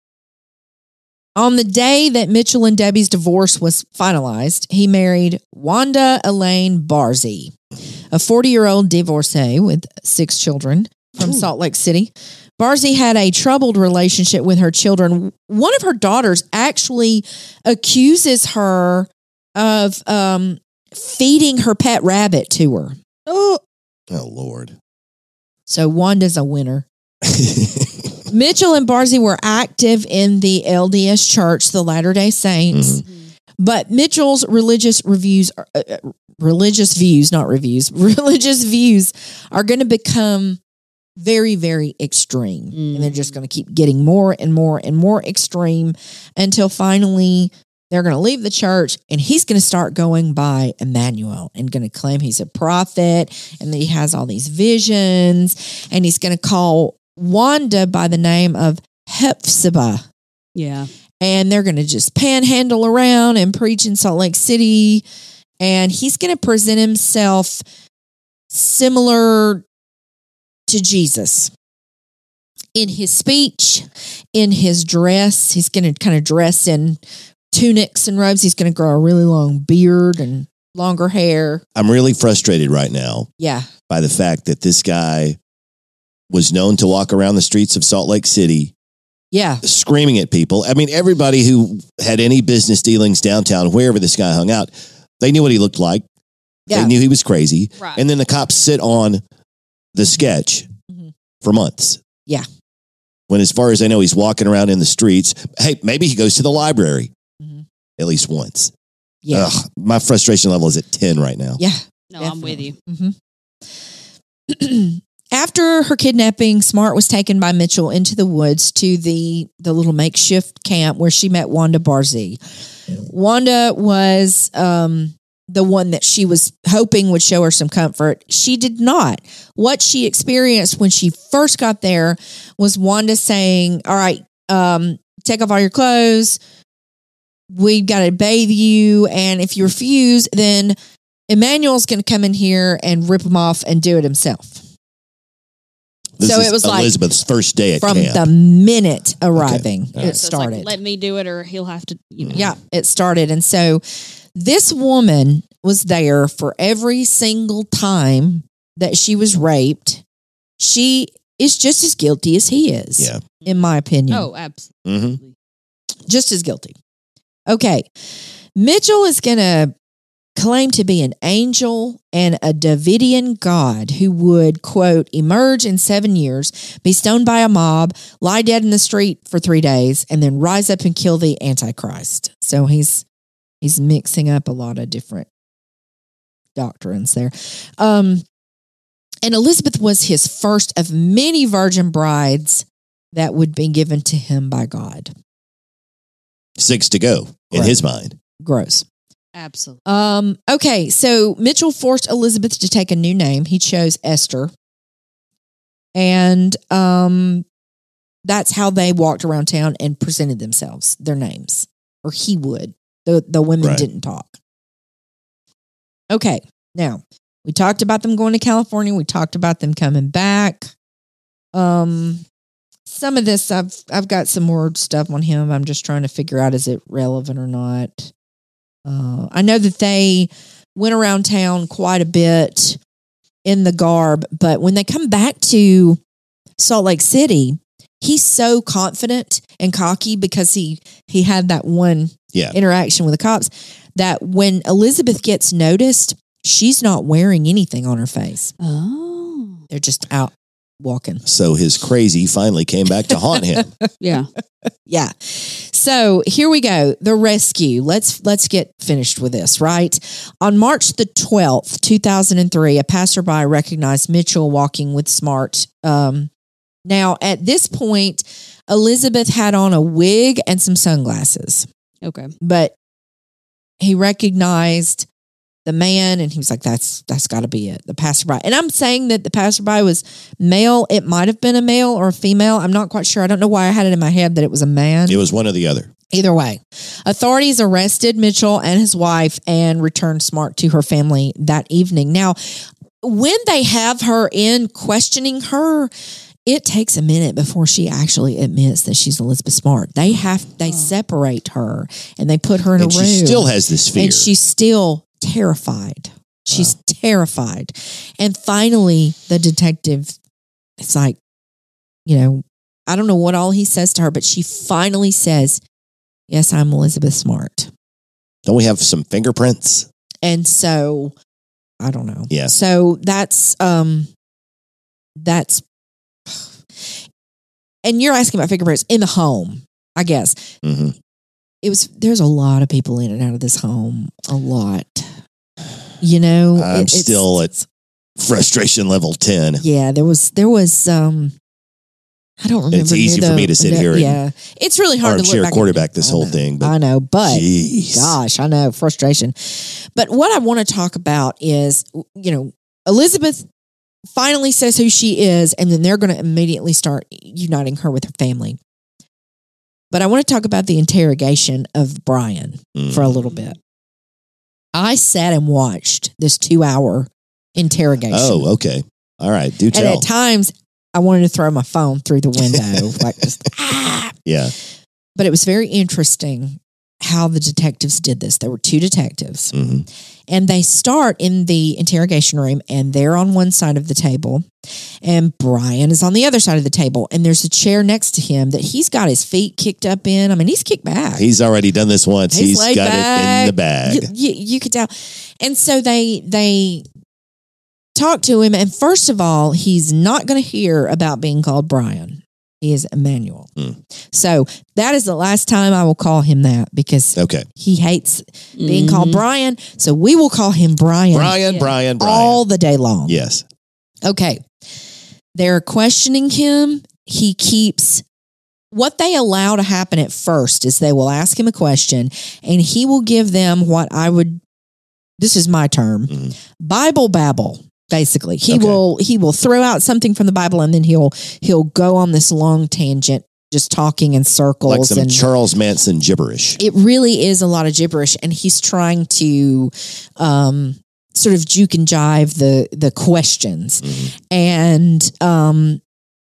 On the day that Mitchell and Debbie's divorce was finalized, he married Wanda Elaine Barzy, a forty-year-old divorcee with six children from Ooh. Salt Lake City. Barzy had a troubled relationship with her children. One of her daughters actually accuses her of um, feeding her pet rabbit to her. Oh, Oh, Lord. So Wanda's a winner. Mitchell and Barzy were active in the L D S Church, the Latter-day Saints. Mhm. But Mitchell's religious reviews, are- uh, uh, religious views, not reviews, religious views are going to become very, very extreme. Mm. And they're just going to keep getting more and more and more extreme until finally they're going to leave the church and he's going to start going by Emmanuel and going to claim he's a prophet and that he has all these visions. And he's going to call Wanda by the name of Hephzibah. yeah. And they're going to just panhandle around and preach in Salt Lake City. And he's going to present himself similar to Jesus in his speech, in his dress. He's going to kind of dress in tunics and robes. He's going to grow a really long beard and longer hair. I'm really frustrated right now Yeah. by the fact that this guy was known to walk around the streets of Salt Lake City Yeah. screaming at people. I mean, everybody who had any business dealings downtown, wherever this guy hung out, they knew what he looked like. Yeah. They knew he was crazy. Right. And then the cops sit on the sketch Mhm. for months. Yeah. When, as far as I know, he's walking around in the streets. Hey, maybe he goes to the library Mhm. at least once. Yeah. Ugh, my frustration level is at ten right now. Yeah. No, I'm with you. Mm-hmm. After her kidnapping, Smart was taken by Mitchell into the woods to the, the little makeshift camp where she met Wanda Barzy. Wanda was um, the one that she was hoping would show her some comfort. She did not. What she experienced when she first got there was Wanda saying, all right, um, take off all your clothes. We've got to bathe you. And if you refuse, then Emmanuel's going to come in here and rip him off and do it himself. This So is it was like Elizabeth's first day at From camp. the minute arriving, Okay. All it right. So it's like, started. let me do it, or he'll have to. You know. Yeah, it started. And so this woman was there for every single time that she was raped. She is just as guilty as he is, Yeah. in my opinion. Oh, absolutely. hmm Just as guilty. Okay. Mitchell is going to claim to be an angel and a Davidian god who would, quote, emerge in seven years, be stoned by a mob, lie dead in the street for three days, and then rise up and kill the Antichrist. So he's he's mixing up a lot of different doctrines there. Um, and Elizabeth was his first of many virgin brides that would be given to him by God. Six to go in Right. his mind. Gross. Absolutely. Um, okay, so Mitchell forced Elizabeth to take a new name. He chose Esther. And um, that's how they walked around town and presented themselves, their names. Or he would. The the women Right. didn't talk. Okay, now we talked about them going to California. We talked about them coming back. Um some of this I've I've got some more stuff on him. I'm just trying to figure out is it relevant or not. Uh, I know that they went around town quite a bit in the garb, but when they come back to Salt Lake City, he's so confident and cocky because he he had that one Yeah. interaction with the cops that when Elizabeth gets noticed, she's not wearing anything on her face. Oh, They're just out walking. So his crazy finally came back to haunt him. yeah. Yeah. So here we go. The rescue. Let's let's get finished with this, right? On March the twelfth, two thousand three, a passerby recognized Mitchell walking with Smart. Um, now, at this point, Elizabeth had on a wig and some sunglasses, Okay. but he recognized the man and he was like, that's that's got to be it, the passerby. And I'm saying that the passerby was male. It might have been a male or a female. I'm not quite sure. I don't know why I had it in my head that it was a man. It was one or the other. Either way, authorities arrested Mitchell and his wife and returned Smart to her family that evening. Now, when they have her in questioning her, it takes a minute before she actually admits that she's Elizabeth Smart. They have they separate her and they put her in And a room. she still has this fear. And she's still terrified. She's terrified. And finally, the detective, it's like, you know, I don't know what all he says to her, but she finally says, yes, I'm Elizabeth Smart. Don't we have some fingerprints? And so, I don't know. Yeah. So that's, um, that's, and you're asking about fingerprints in the home, I guess. hmm It was, there's a lot of people in and out of this home. A lot. You know, I'm it- it's- still at frustration level ten. Yeah, there was there was um I don't remember. It's easy near for the- me to sit the- here and Yeah, it's really hard to look armchair back quarterback and- this I whole know, thing, but I know, but jeez. gosh, I know frustration. But what I want to talk about is, you know, Elizabeth finally says who she is, and then they're going to immediately start uniting her with her family. But I want to talk about the interrogation of Brian Mm. for a little bit. I sat and watched this two-hour interrogation. Oh, okay. All right. Do And tell. at times, I wanted to throw my phone through the window, like just, ah. Yeah. But it was very interesting how the detectives did this. There were two detectives, hmm and they start in the interrogation room, and they're on one side of the table, and Brian is on the other side of the table, and there's a chair next to him that he's got his feet kicked up in. I mean, he's kicked back. He's already done this once. He's He's laid got it in the back. bag. You, you, you could tell. And so they they talk to him, and first of all, he's not going to hear about being called Brian. He is Emmanuel. Hmm. So that is the last time I will call him that because Okay. he hates being Mhm. called Brian. So we will call him Brian, Brian, Yeah. Brian, Brian. all the day long. yes. Okay. They're questioning him. He keeps what they allow to happen at first is they will ask him a question and he will give them what I would, this is my term, Mhm. Bible babble. Basically, he Okay. will he will throw out something from the Bible and then he'll he'll go on this long tangent, just talking in circles. Like some and Charles Manson gibberish. it really is a lot of gibberish, and he's trying to um, sort of juke and jive the the questions. Mhm. And um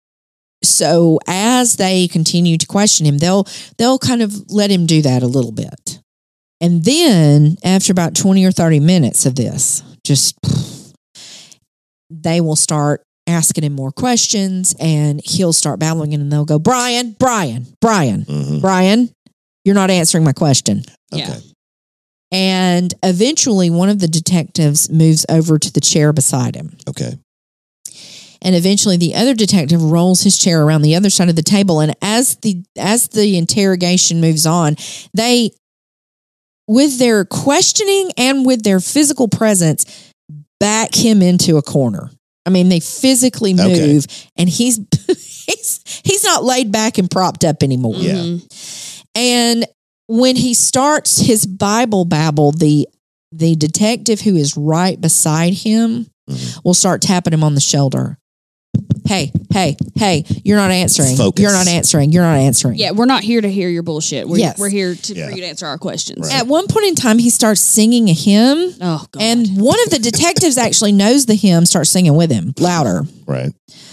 so as they continue to question him, they'll they'll kind of let him do that a little bit. And then after about twenty or thirty minutes of this, just they will start asking him more questions, and he'll start babbling, and they'll go, Brian, Brian, Brian, Mhm. Brian, you're not answering my question. Yeah. Okay. And eventually one of the detectives moves over to the chair beside him. Okay. And eventually the other detective rolls his chair around the other side of the table. And as the as the interrogation moves on, they, with their questioning and with their physical presence, back him into a corner. I mean, they physically move, Okay. and he's he's he's not laid back and propped up anymore. Yeah. Mhm. And when he starts his Bible babble, the the detective who is right beside him Mhm. will start tapping him on the shoulder. Hey, hey, hey, you're not answering. Focus. You're not answering. You're not answering. Yeah, we're not here to hear your bullshit. We're, Yes. we're here to, Yeah. for you to answer our questions. Right. At one point in time, he starts singing a hymn, Oh, God. and one of the detectives actually knows the hymn, starts singing with him louder. Right.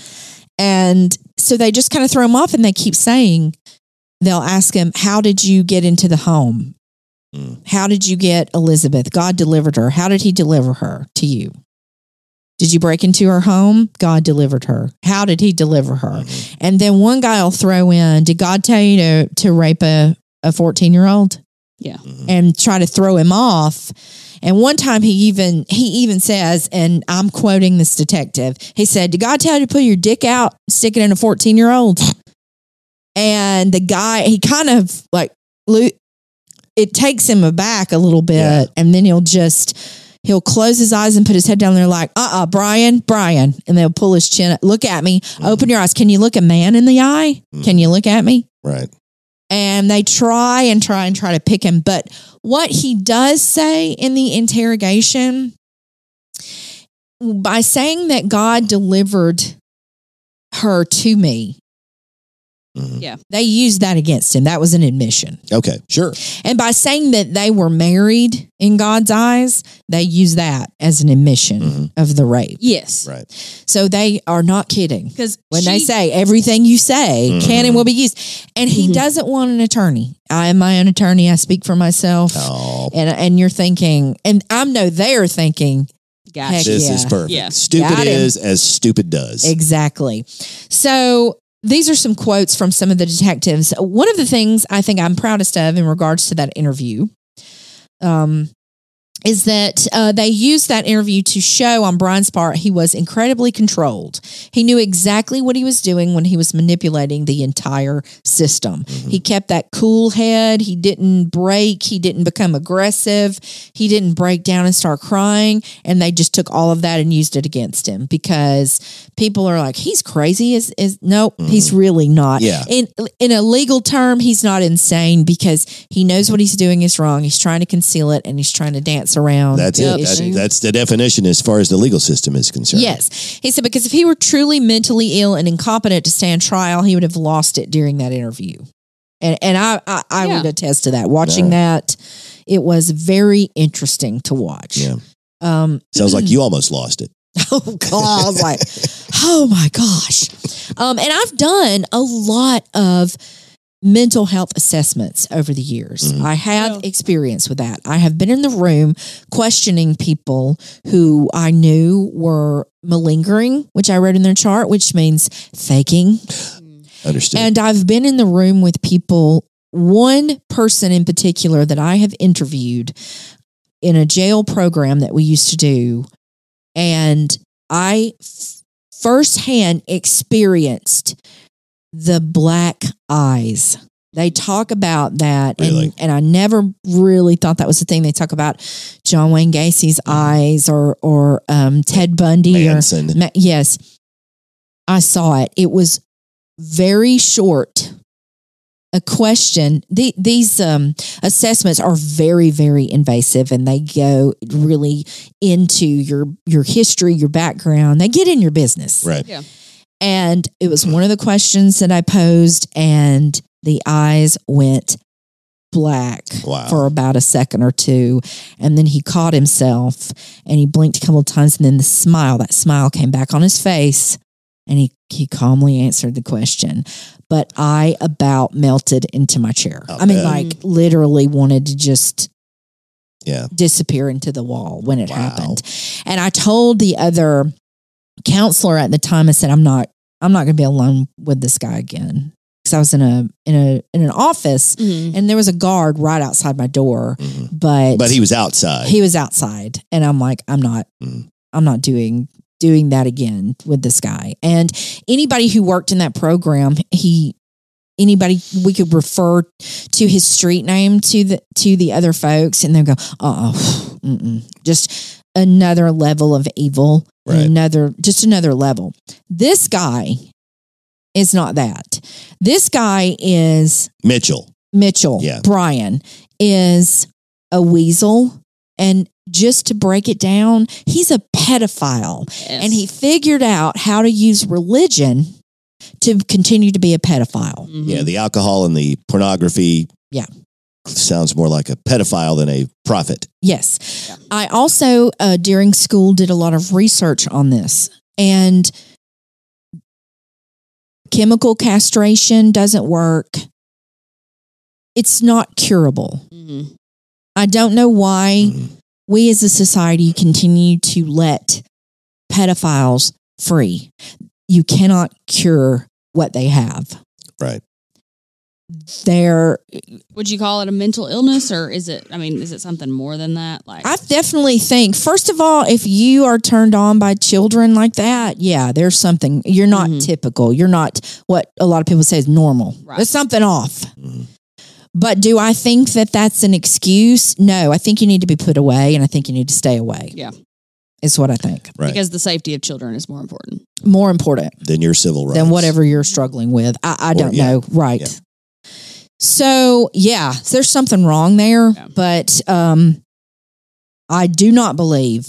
And so they just kind of throw him off, and they keep saying, they'll ask him, how did you get into the home? Mm. How did you get Elizabeth? God delivered her. How did he deliver her to you? Did you break into her home? God delivered her. How did he deliver her? Mhm. And then one guy will throw in, did God tell you to, to rape a, a fourteen-year-old? Yeah. Mhm. And try to throw him off. And one time he even he even says, and I'm quoting this detective, he said, did God tell you to put your dick out, stick it in a fourteen-year-old? And the guy, he kind of like, lo- it takes him aback a little bit. Yeah. And then he'll just, he'll close his eyes and put his head down there like, uh-uh, Brian, Brian. And they'll pull his chin up. Look at me. Open your eyes. Can you look a man in the eye? Can you look at me? Right. And they try and try and try to pick him. But what he does say in the interrogation, by saying that God delivered her to me, Mhm. Yeah. they used that against him. That was an admission. Okay. Sure. And by saying that they were married in God's eyes, they use that as an admission Mhm. of the rape. Yes. Right. So they are not kidding. Because When they say everything you say Mhm. can and will be used. And he Mhm. doesn't want an attorney. I am my own attorney. I speak for myself. Oh, And and you're thinking, and I know they're thinking, Gotcha. Heck this is yeah. perfect. Yeah. Stupid Got him. is as stupid does. exactly. So these are some quotes from some of the detectives. One of the things I think I'm proudest of in regards to that interview um, is that uh, they used that interview to show on Brian's part he was incredibly controlled. He knew exactly what he was doing when he was manipulating the entire system. Mhm. He kept that cool head. He didn't break. He didn't become aggressive. He didn't break down and start crying. And they just took all of that and used it against him because people are like, he's crazy. Is is nope, he's really not. Yeah. In in a legal term, he's not insane because he knows what he's doing is wrong. He's trying to conceal it and he's trying to dance around. That's the it. That, issue. that's the definition as far as the legal system is concerned. Yes. He said because if he were truly mentally ill and incompetent to stand trial, he would have lost it during that interview. And and I I, I Yeah. would attest to that. Watching Yeah. that, it was very interesting to watch. Yeah. Um Sounds like you almost lost it. Oh God. I was like, oh my gosh. Um, and I've done a lot of mental health assessments over the years. Mhm. I have Yeah. experience with that. I have been in the room questioning people who I knew were malingering, which I wrote in their chart, which means faking. Understood. And I've been in the room with people, one person in particular that I have interviewed in a jail program that we used to do. And I f- firsthand experienced the black eyes. They talk about that. Really? And, and I never really thought that was the thing. They talk about John Wayne Gacy's eyes or, or um, Ted Bundy. Manson. Or, Ma- yes. I saw it. It was very short. A question. The, these um, assessments are very, very invasive, and they go really into your your history, your background. They get in your business, Right. Yeah. and it was one of the questions that I posed, and the eyes went black Wow. for about a second or two. And then he caught himself and he blinked a couple of times. And then the smile, that smile came back on his face. And he, he calmly answered the question. But I about melted into my chair. I'll I mean, bet. like literally wanted to just Yeah. disappear into the wall when it Wow. happened. And I told the other counselor at the time, I said, I'm not, I'm not going to be alone with this guy again. Cause I was in a, in a, in an office Mhm. and there was a guard right outside my door, Mhm. but, But he was outside. he was outside and I'm like, I'm not, Mhm. I'm not doing, doing that again with this guy. And anybody who worked in that program, he, anybody we could refer to his street name to the, to the other folks and they'll go, uh oh, mm-mm. Just another level of evil, Right. another, just another level. This guy is not that. This guy is Mitchell. Mitchell, Yeah. Brian, is a weasel. And just to break it down, he's a pedophile. Yes. And he figured out how to use religion to continue to be a pedophile. Mhm. Yeah. The alcohol and the pornography. Yeah. Sounds more like a pedophile than a prophet. Yes. Yeah. I also, uh, during school, did a lot of research on this. And chemical castration doesn't work. It's not curable. Mhm. I don't know why Mhm. we as a society continue to let pedophiles free. You cannot cure what they have. Right. They're, Would you call it a mental illness, or is it? I mean, is it something more than that? Like, I definitely think, first of all, if you are turned on by children like that, yeah, there's something. You're not Mhm. typical. You're not what a lot of people say is normal. Right. There's something off. Mhm. But do I think that that's an excuse? No, I think you need to be put away and I think you need to stay away. Yeah. Is what I think. Right. because the safety of children is more important. More important Then your civil rights. than whatever you're struggling with. I, I Or- don't yeah. know. Right. Yeah. So, yeah, there's something wrong there. Yeah. But um, I do not believe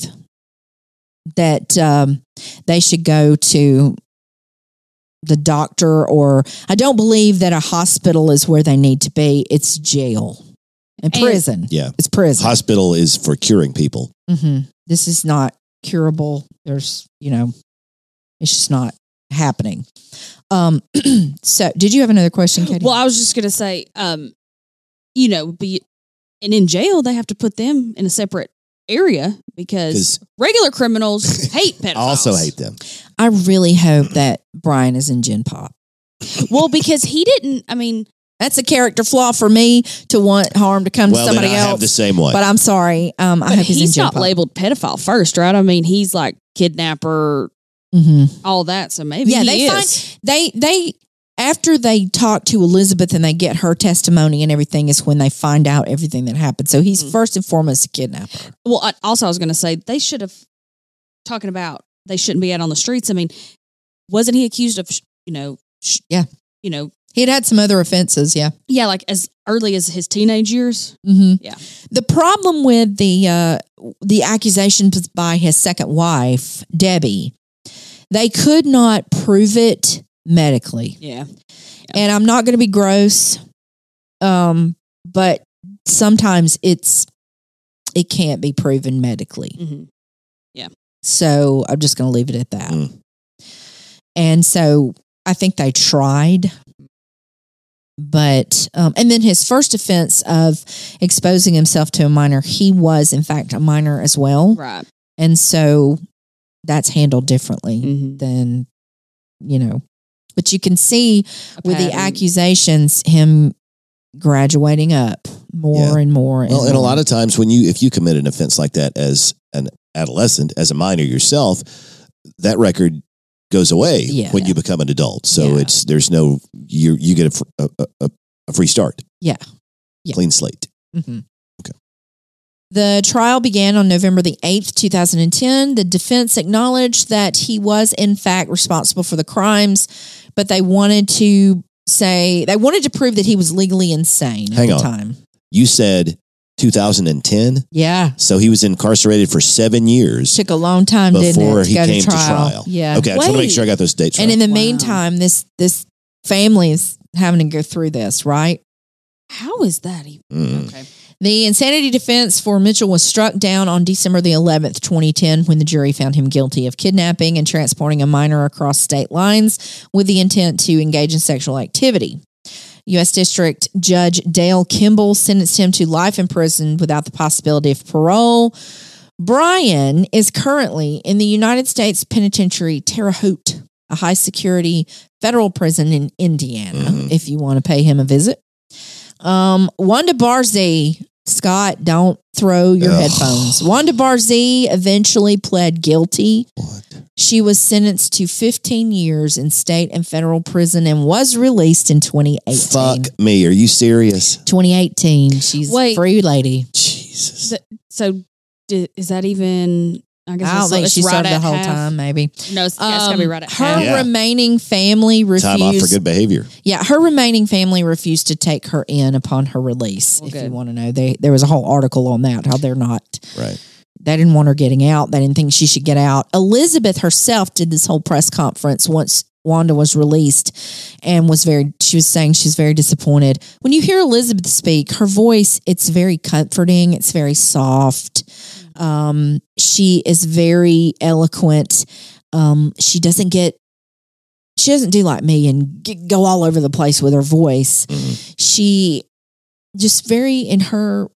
that um, they should go to the doctor, or I don't believe that a hospital is where they need to be. It's jail and And- prison. Yeah. It's prison. Hospital is for curing people. hmm This is not curable. There's, you know, it's just not happening. Um, so did you have another question, Katie? Well, I was just gonna say, um, you know, be and in jail they have to put them in a separate area because 'Cause- regular criminals hate pedophiles. I also hate them. I really hope that Brian is in Gen Pop. Well, because he didn't. I mean, That's a character flaw for me to want harm to come Well, to then somebody I have else. the same one. But I'm sorry. Um, I but hope he's, he's in not Gen Pop. labeled pedophile first, right? I mean, he's like kidnapper, Mhm. all that. So maybe Yeah, he they is. find they they after they talk to Elizabeth and they get her testimony and everything is when they find out everything that happened. So he's Mhm. first and foremost a kidnapper. Well, I, also I was going to say they should have talking about they shouldn't be out on the streets. I mean, wasn't he accused of sh- you know, sh- Yeah. you know, He had had some other offenses. Yeah. yeah, like as early as his teenage years. Mm-hmm. Yeah. The problem with the uh, the accusations by his second wife, Debbie, they could not prove it medically. Yeah, And I'm not going to be gross, um, but sometimes it's it can't be proven medically. hmm So I'm just going to leave it at that. Mm. And so I think they tried. But, um, and then his first offense of exposing himself to a minor, he was, in fact, a minor as well. right. And so that's handled differently Mm-hmm. than, you know, but you can see with the pattern. accusations, him graduating up more Yeah. and more. And, Well, and a more. lot of times when you, if you commit an offense like that as an adolescent, as a minor yourself, that record goes away Yeah. when you become an adult. So Yeah. it's, there's no, you you get a, fr- a, a, a free start. Yeah. Yeah. Clean slate. Mhm. Okay. The trial began on November the eighth, two thousand ten. The defense acknowledged that he was, in fact, responsible for the crimes, but they wanted to say, they wanted to prove that he was legally insane Hang at the on. time. You said two thousand ten. Yeah. So he was incarcerated for seven years Took a long time, didn't before it, to he go came to to trial. trial. Yeah. Okay. I just want to make Wait. sure I got those dates And right. in the Wow. meantime, this this family is having to go through this, right? How is that even? Mm. Okay. The insanity defense for Mitchell was struck down on December the eleventh, twenty ten, when the jury found him guilty of kidnapping and transporting a minor across state lines with the intent to engage in sexual activity. U S District Judge Dale Kimball sentenced him to life in prison without the possibility of parole. Brian is currently in the United States Penitentiary Terre Haute, a high-security federal prison in Indiana, Mhm. if you want to pay him a visit. Um, Wanda Barzee, Scott, don't throw your Ugh. headphones. Wanda Barzee eventually pled guilty. What? She was sentenced to fifteen years in state and federal prison and was released in twenty eighteen. Fuck me. Are you serious? twenty eighteen. She's Wait. a free lady. Jesus. So, so di- is that even? I guess I don't it's, think it's she right served the at whole half. time, maybe. No, it's, yeah, it's gotta be right at her half. Yeah. remaining family refused. Time off for good behavior. Yeah, her remaining family refused to take her in upon her release. Well, if good. you want to know, they there was a whole article on that. How they're not. Right. They didn't want her getting out. They didn't think she should get out. Elizabeth herself did this whole press conference once Wanda was released, and was very. She was saying she's very disappointed. When you hear Elizabeth speak, her voice, it's very comforting. It's very soft. Um, she is very eloquent. Um, she doesn't get. She doesn't do like me and get, go all over the place with her voice. Mhm. She just very in her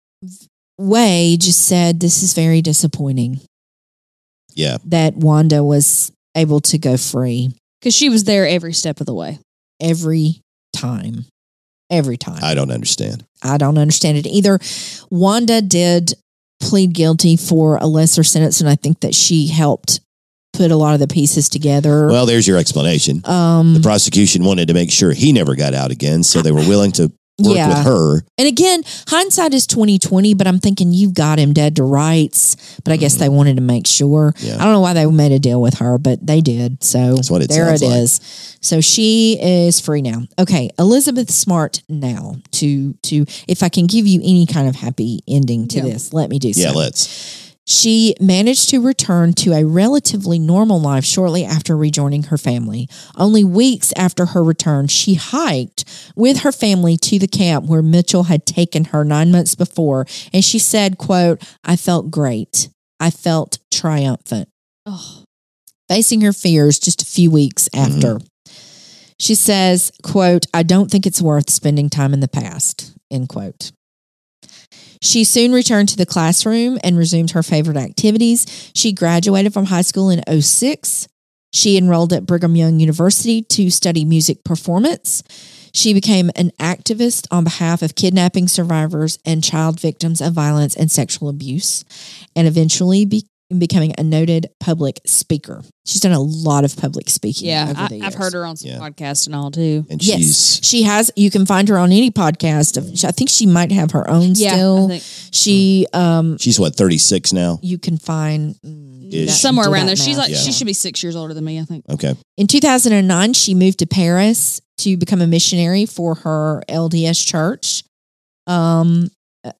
way just said, "This is very disappointing Yeah. that Wanda was able to go free Because she was there every step of the way. every time, every time." I don't understand. I don't understand it either. Wanda did plead guilty for a lesser sentence, and I think that she helped put a lot of the pieces together. Well, there's your explanation. um, The prosecution wanted to make sure he never got out again, so they were willing to work Yeah. with her. and again, hindsight is twenty twenty, but I'm thinking you've got him dead to rights. But I guess they wanted to make sure. Yeah. I don't know why they made a deal with her, but they did. So That's what it there sounds it like. is. So she is free now. Okay, Elizabeth Smart. Now to to if I can give you any kind of happy ending to Yeah. this, let me do so. Yeah, let's. She managed to return to a relatively normal life shortly after rejoining her family. Only weeks after her return, she hiked with her family to the camp where Mitchell had taken her nine months before. And she said, quote, "I felt great. I felt triumphant." Oh, Facing her fears just a few weeks after. She says, quote, "I don't think it's worth spending time in the past," end quote. She soon returned to the classroom and resumed her favorite activities. She graduated from high school in oh six. She enrolled at Brigham Young University to study music performance. She became an activist on behalf of kidnapping survivors and child victims of violence and sexual abuse, and eventually be- becoming a noted public speaker. She's done a lot of public speaking. yeah. over I, the I've years. heard her on some Yeah. podcasts and all too. And Yes, she's she has. You can find her on any podcast. Of, I think she might have her own Yeah, still. I think She, um, she's what, thirty-six now? you can find mm, Is that- she- somewhere do around that there. She's math. like Yeah. she should be six years older than me. I think. Okay. In two thousand nine, she moved to Paris to become a missionary for her L D S church. Um,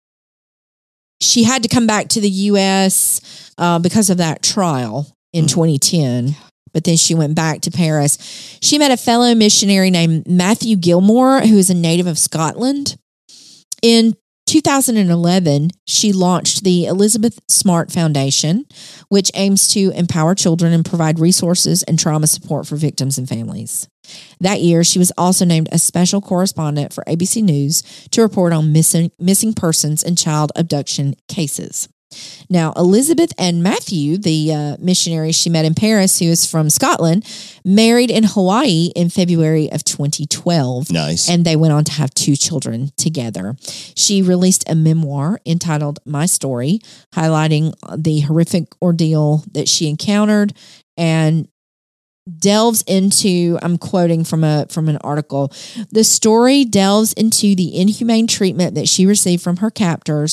she had to come back to the U S uh, because of that trial in Mm. twenty ten. But then she went back to Paris. She met a fellow missionary named Matthew Gilmore, who is a native of Scotland. In two thousand eleven, she launched the Elizabeth Smart Foundation, which aims to empower children and provide resources and trauma support for victims and families. That year, she was also named a special correspondent for A B C News to report on missing, missing persons and child abduction cases. Now, Elizabeth and Matthew, the uh, missionary she met in Paris, who is from Scotland, married in Hawaii in February of twenty twelve. Nice. And they went on to have two children together. She released a memoir entitled My Story, highlighting the horrific ordeal that she encountered and delves into, I'm quoting from a from an article, the story delves into the inhumane treatment that she received from her captors.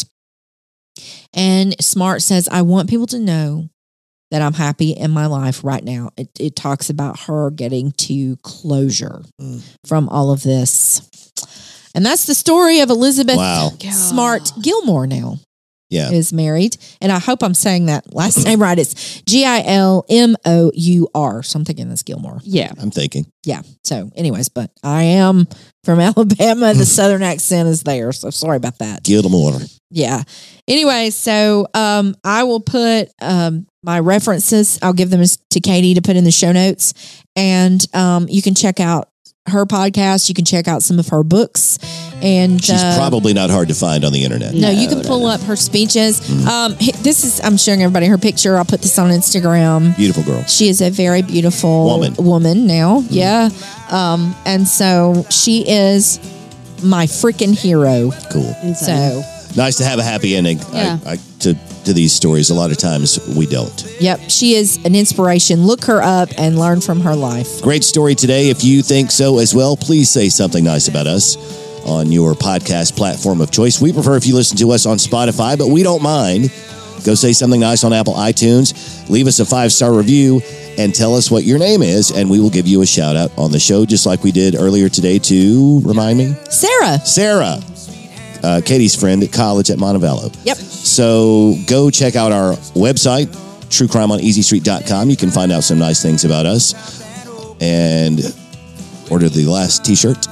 And Smart says, "I want people to know that I'm happy in my life right now." It, it talks about her getting to closure Mm. from all of this. And that's the story of Elizabeth Wow. Smart Gilmore now. Yeah. is married. And I hope I'm saying that last name right. It's G I L M O U R. So I'm thinking that's Gilmore. Yeah. I'm thinking. Yeah. So, anyways, but I am from Alabama. The Southern accent is there. So sorry about that. Gilmore. Yeah. Anyway, so um, I will put um, my references. I'll give them to Katie to put in the show notes. And um, you can check out her podcast. You can check out some of her books. And She's uh, probably not hard to find on the internet. no, you No, can no, pull no. up her speeches. Um, h- this is, I'm showing everybody her picture. I'll put this on Instagram. Beautiful girl. She is a very beautiful Woman. woman now. Yeah. Um, and so she is my freaking hero. Cool. Insane. So, Nice to have a happy ending. Yeah. I, I, to to these stories, a lot of times we don't. yep, she is an inspiration. Look her up and learn from her life. Great story today. If you think so as well, please say something nice about us on your podcast platform of choice. We prefer if you listen to us on Spotify, but we don't mind. Go say something nice on Apple iTunes. Leave us a five-star review and tell us what your name is, and we will give you a shout-out on the show, just like we did earlier today to, remind me? Sarah. Sarah, uh, Katie's friend at college at Montevallo. Yep. So go check out our website, true crime on easy street dot com. You can find out some nice things about us and order the last t-shirt.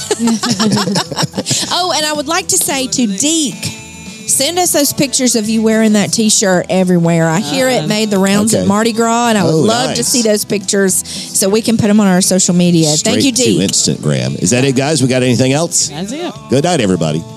Oh, and I would like to say to Deke, send us those pictures of you wearing that T-shirt everywhere. I hear it made the rounds Okay. at Mardi Gras, and I would Oh, love to nice. see those pictures so we can put them on our social media. Straight Thank you, to Deke. Instagram. Is that it, guys? We got anything else? That's it. Good night, everybody.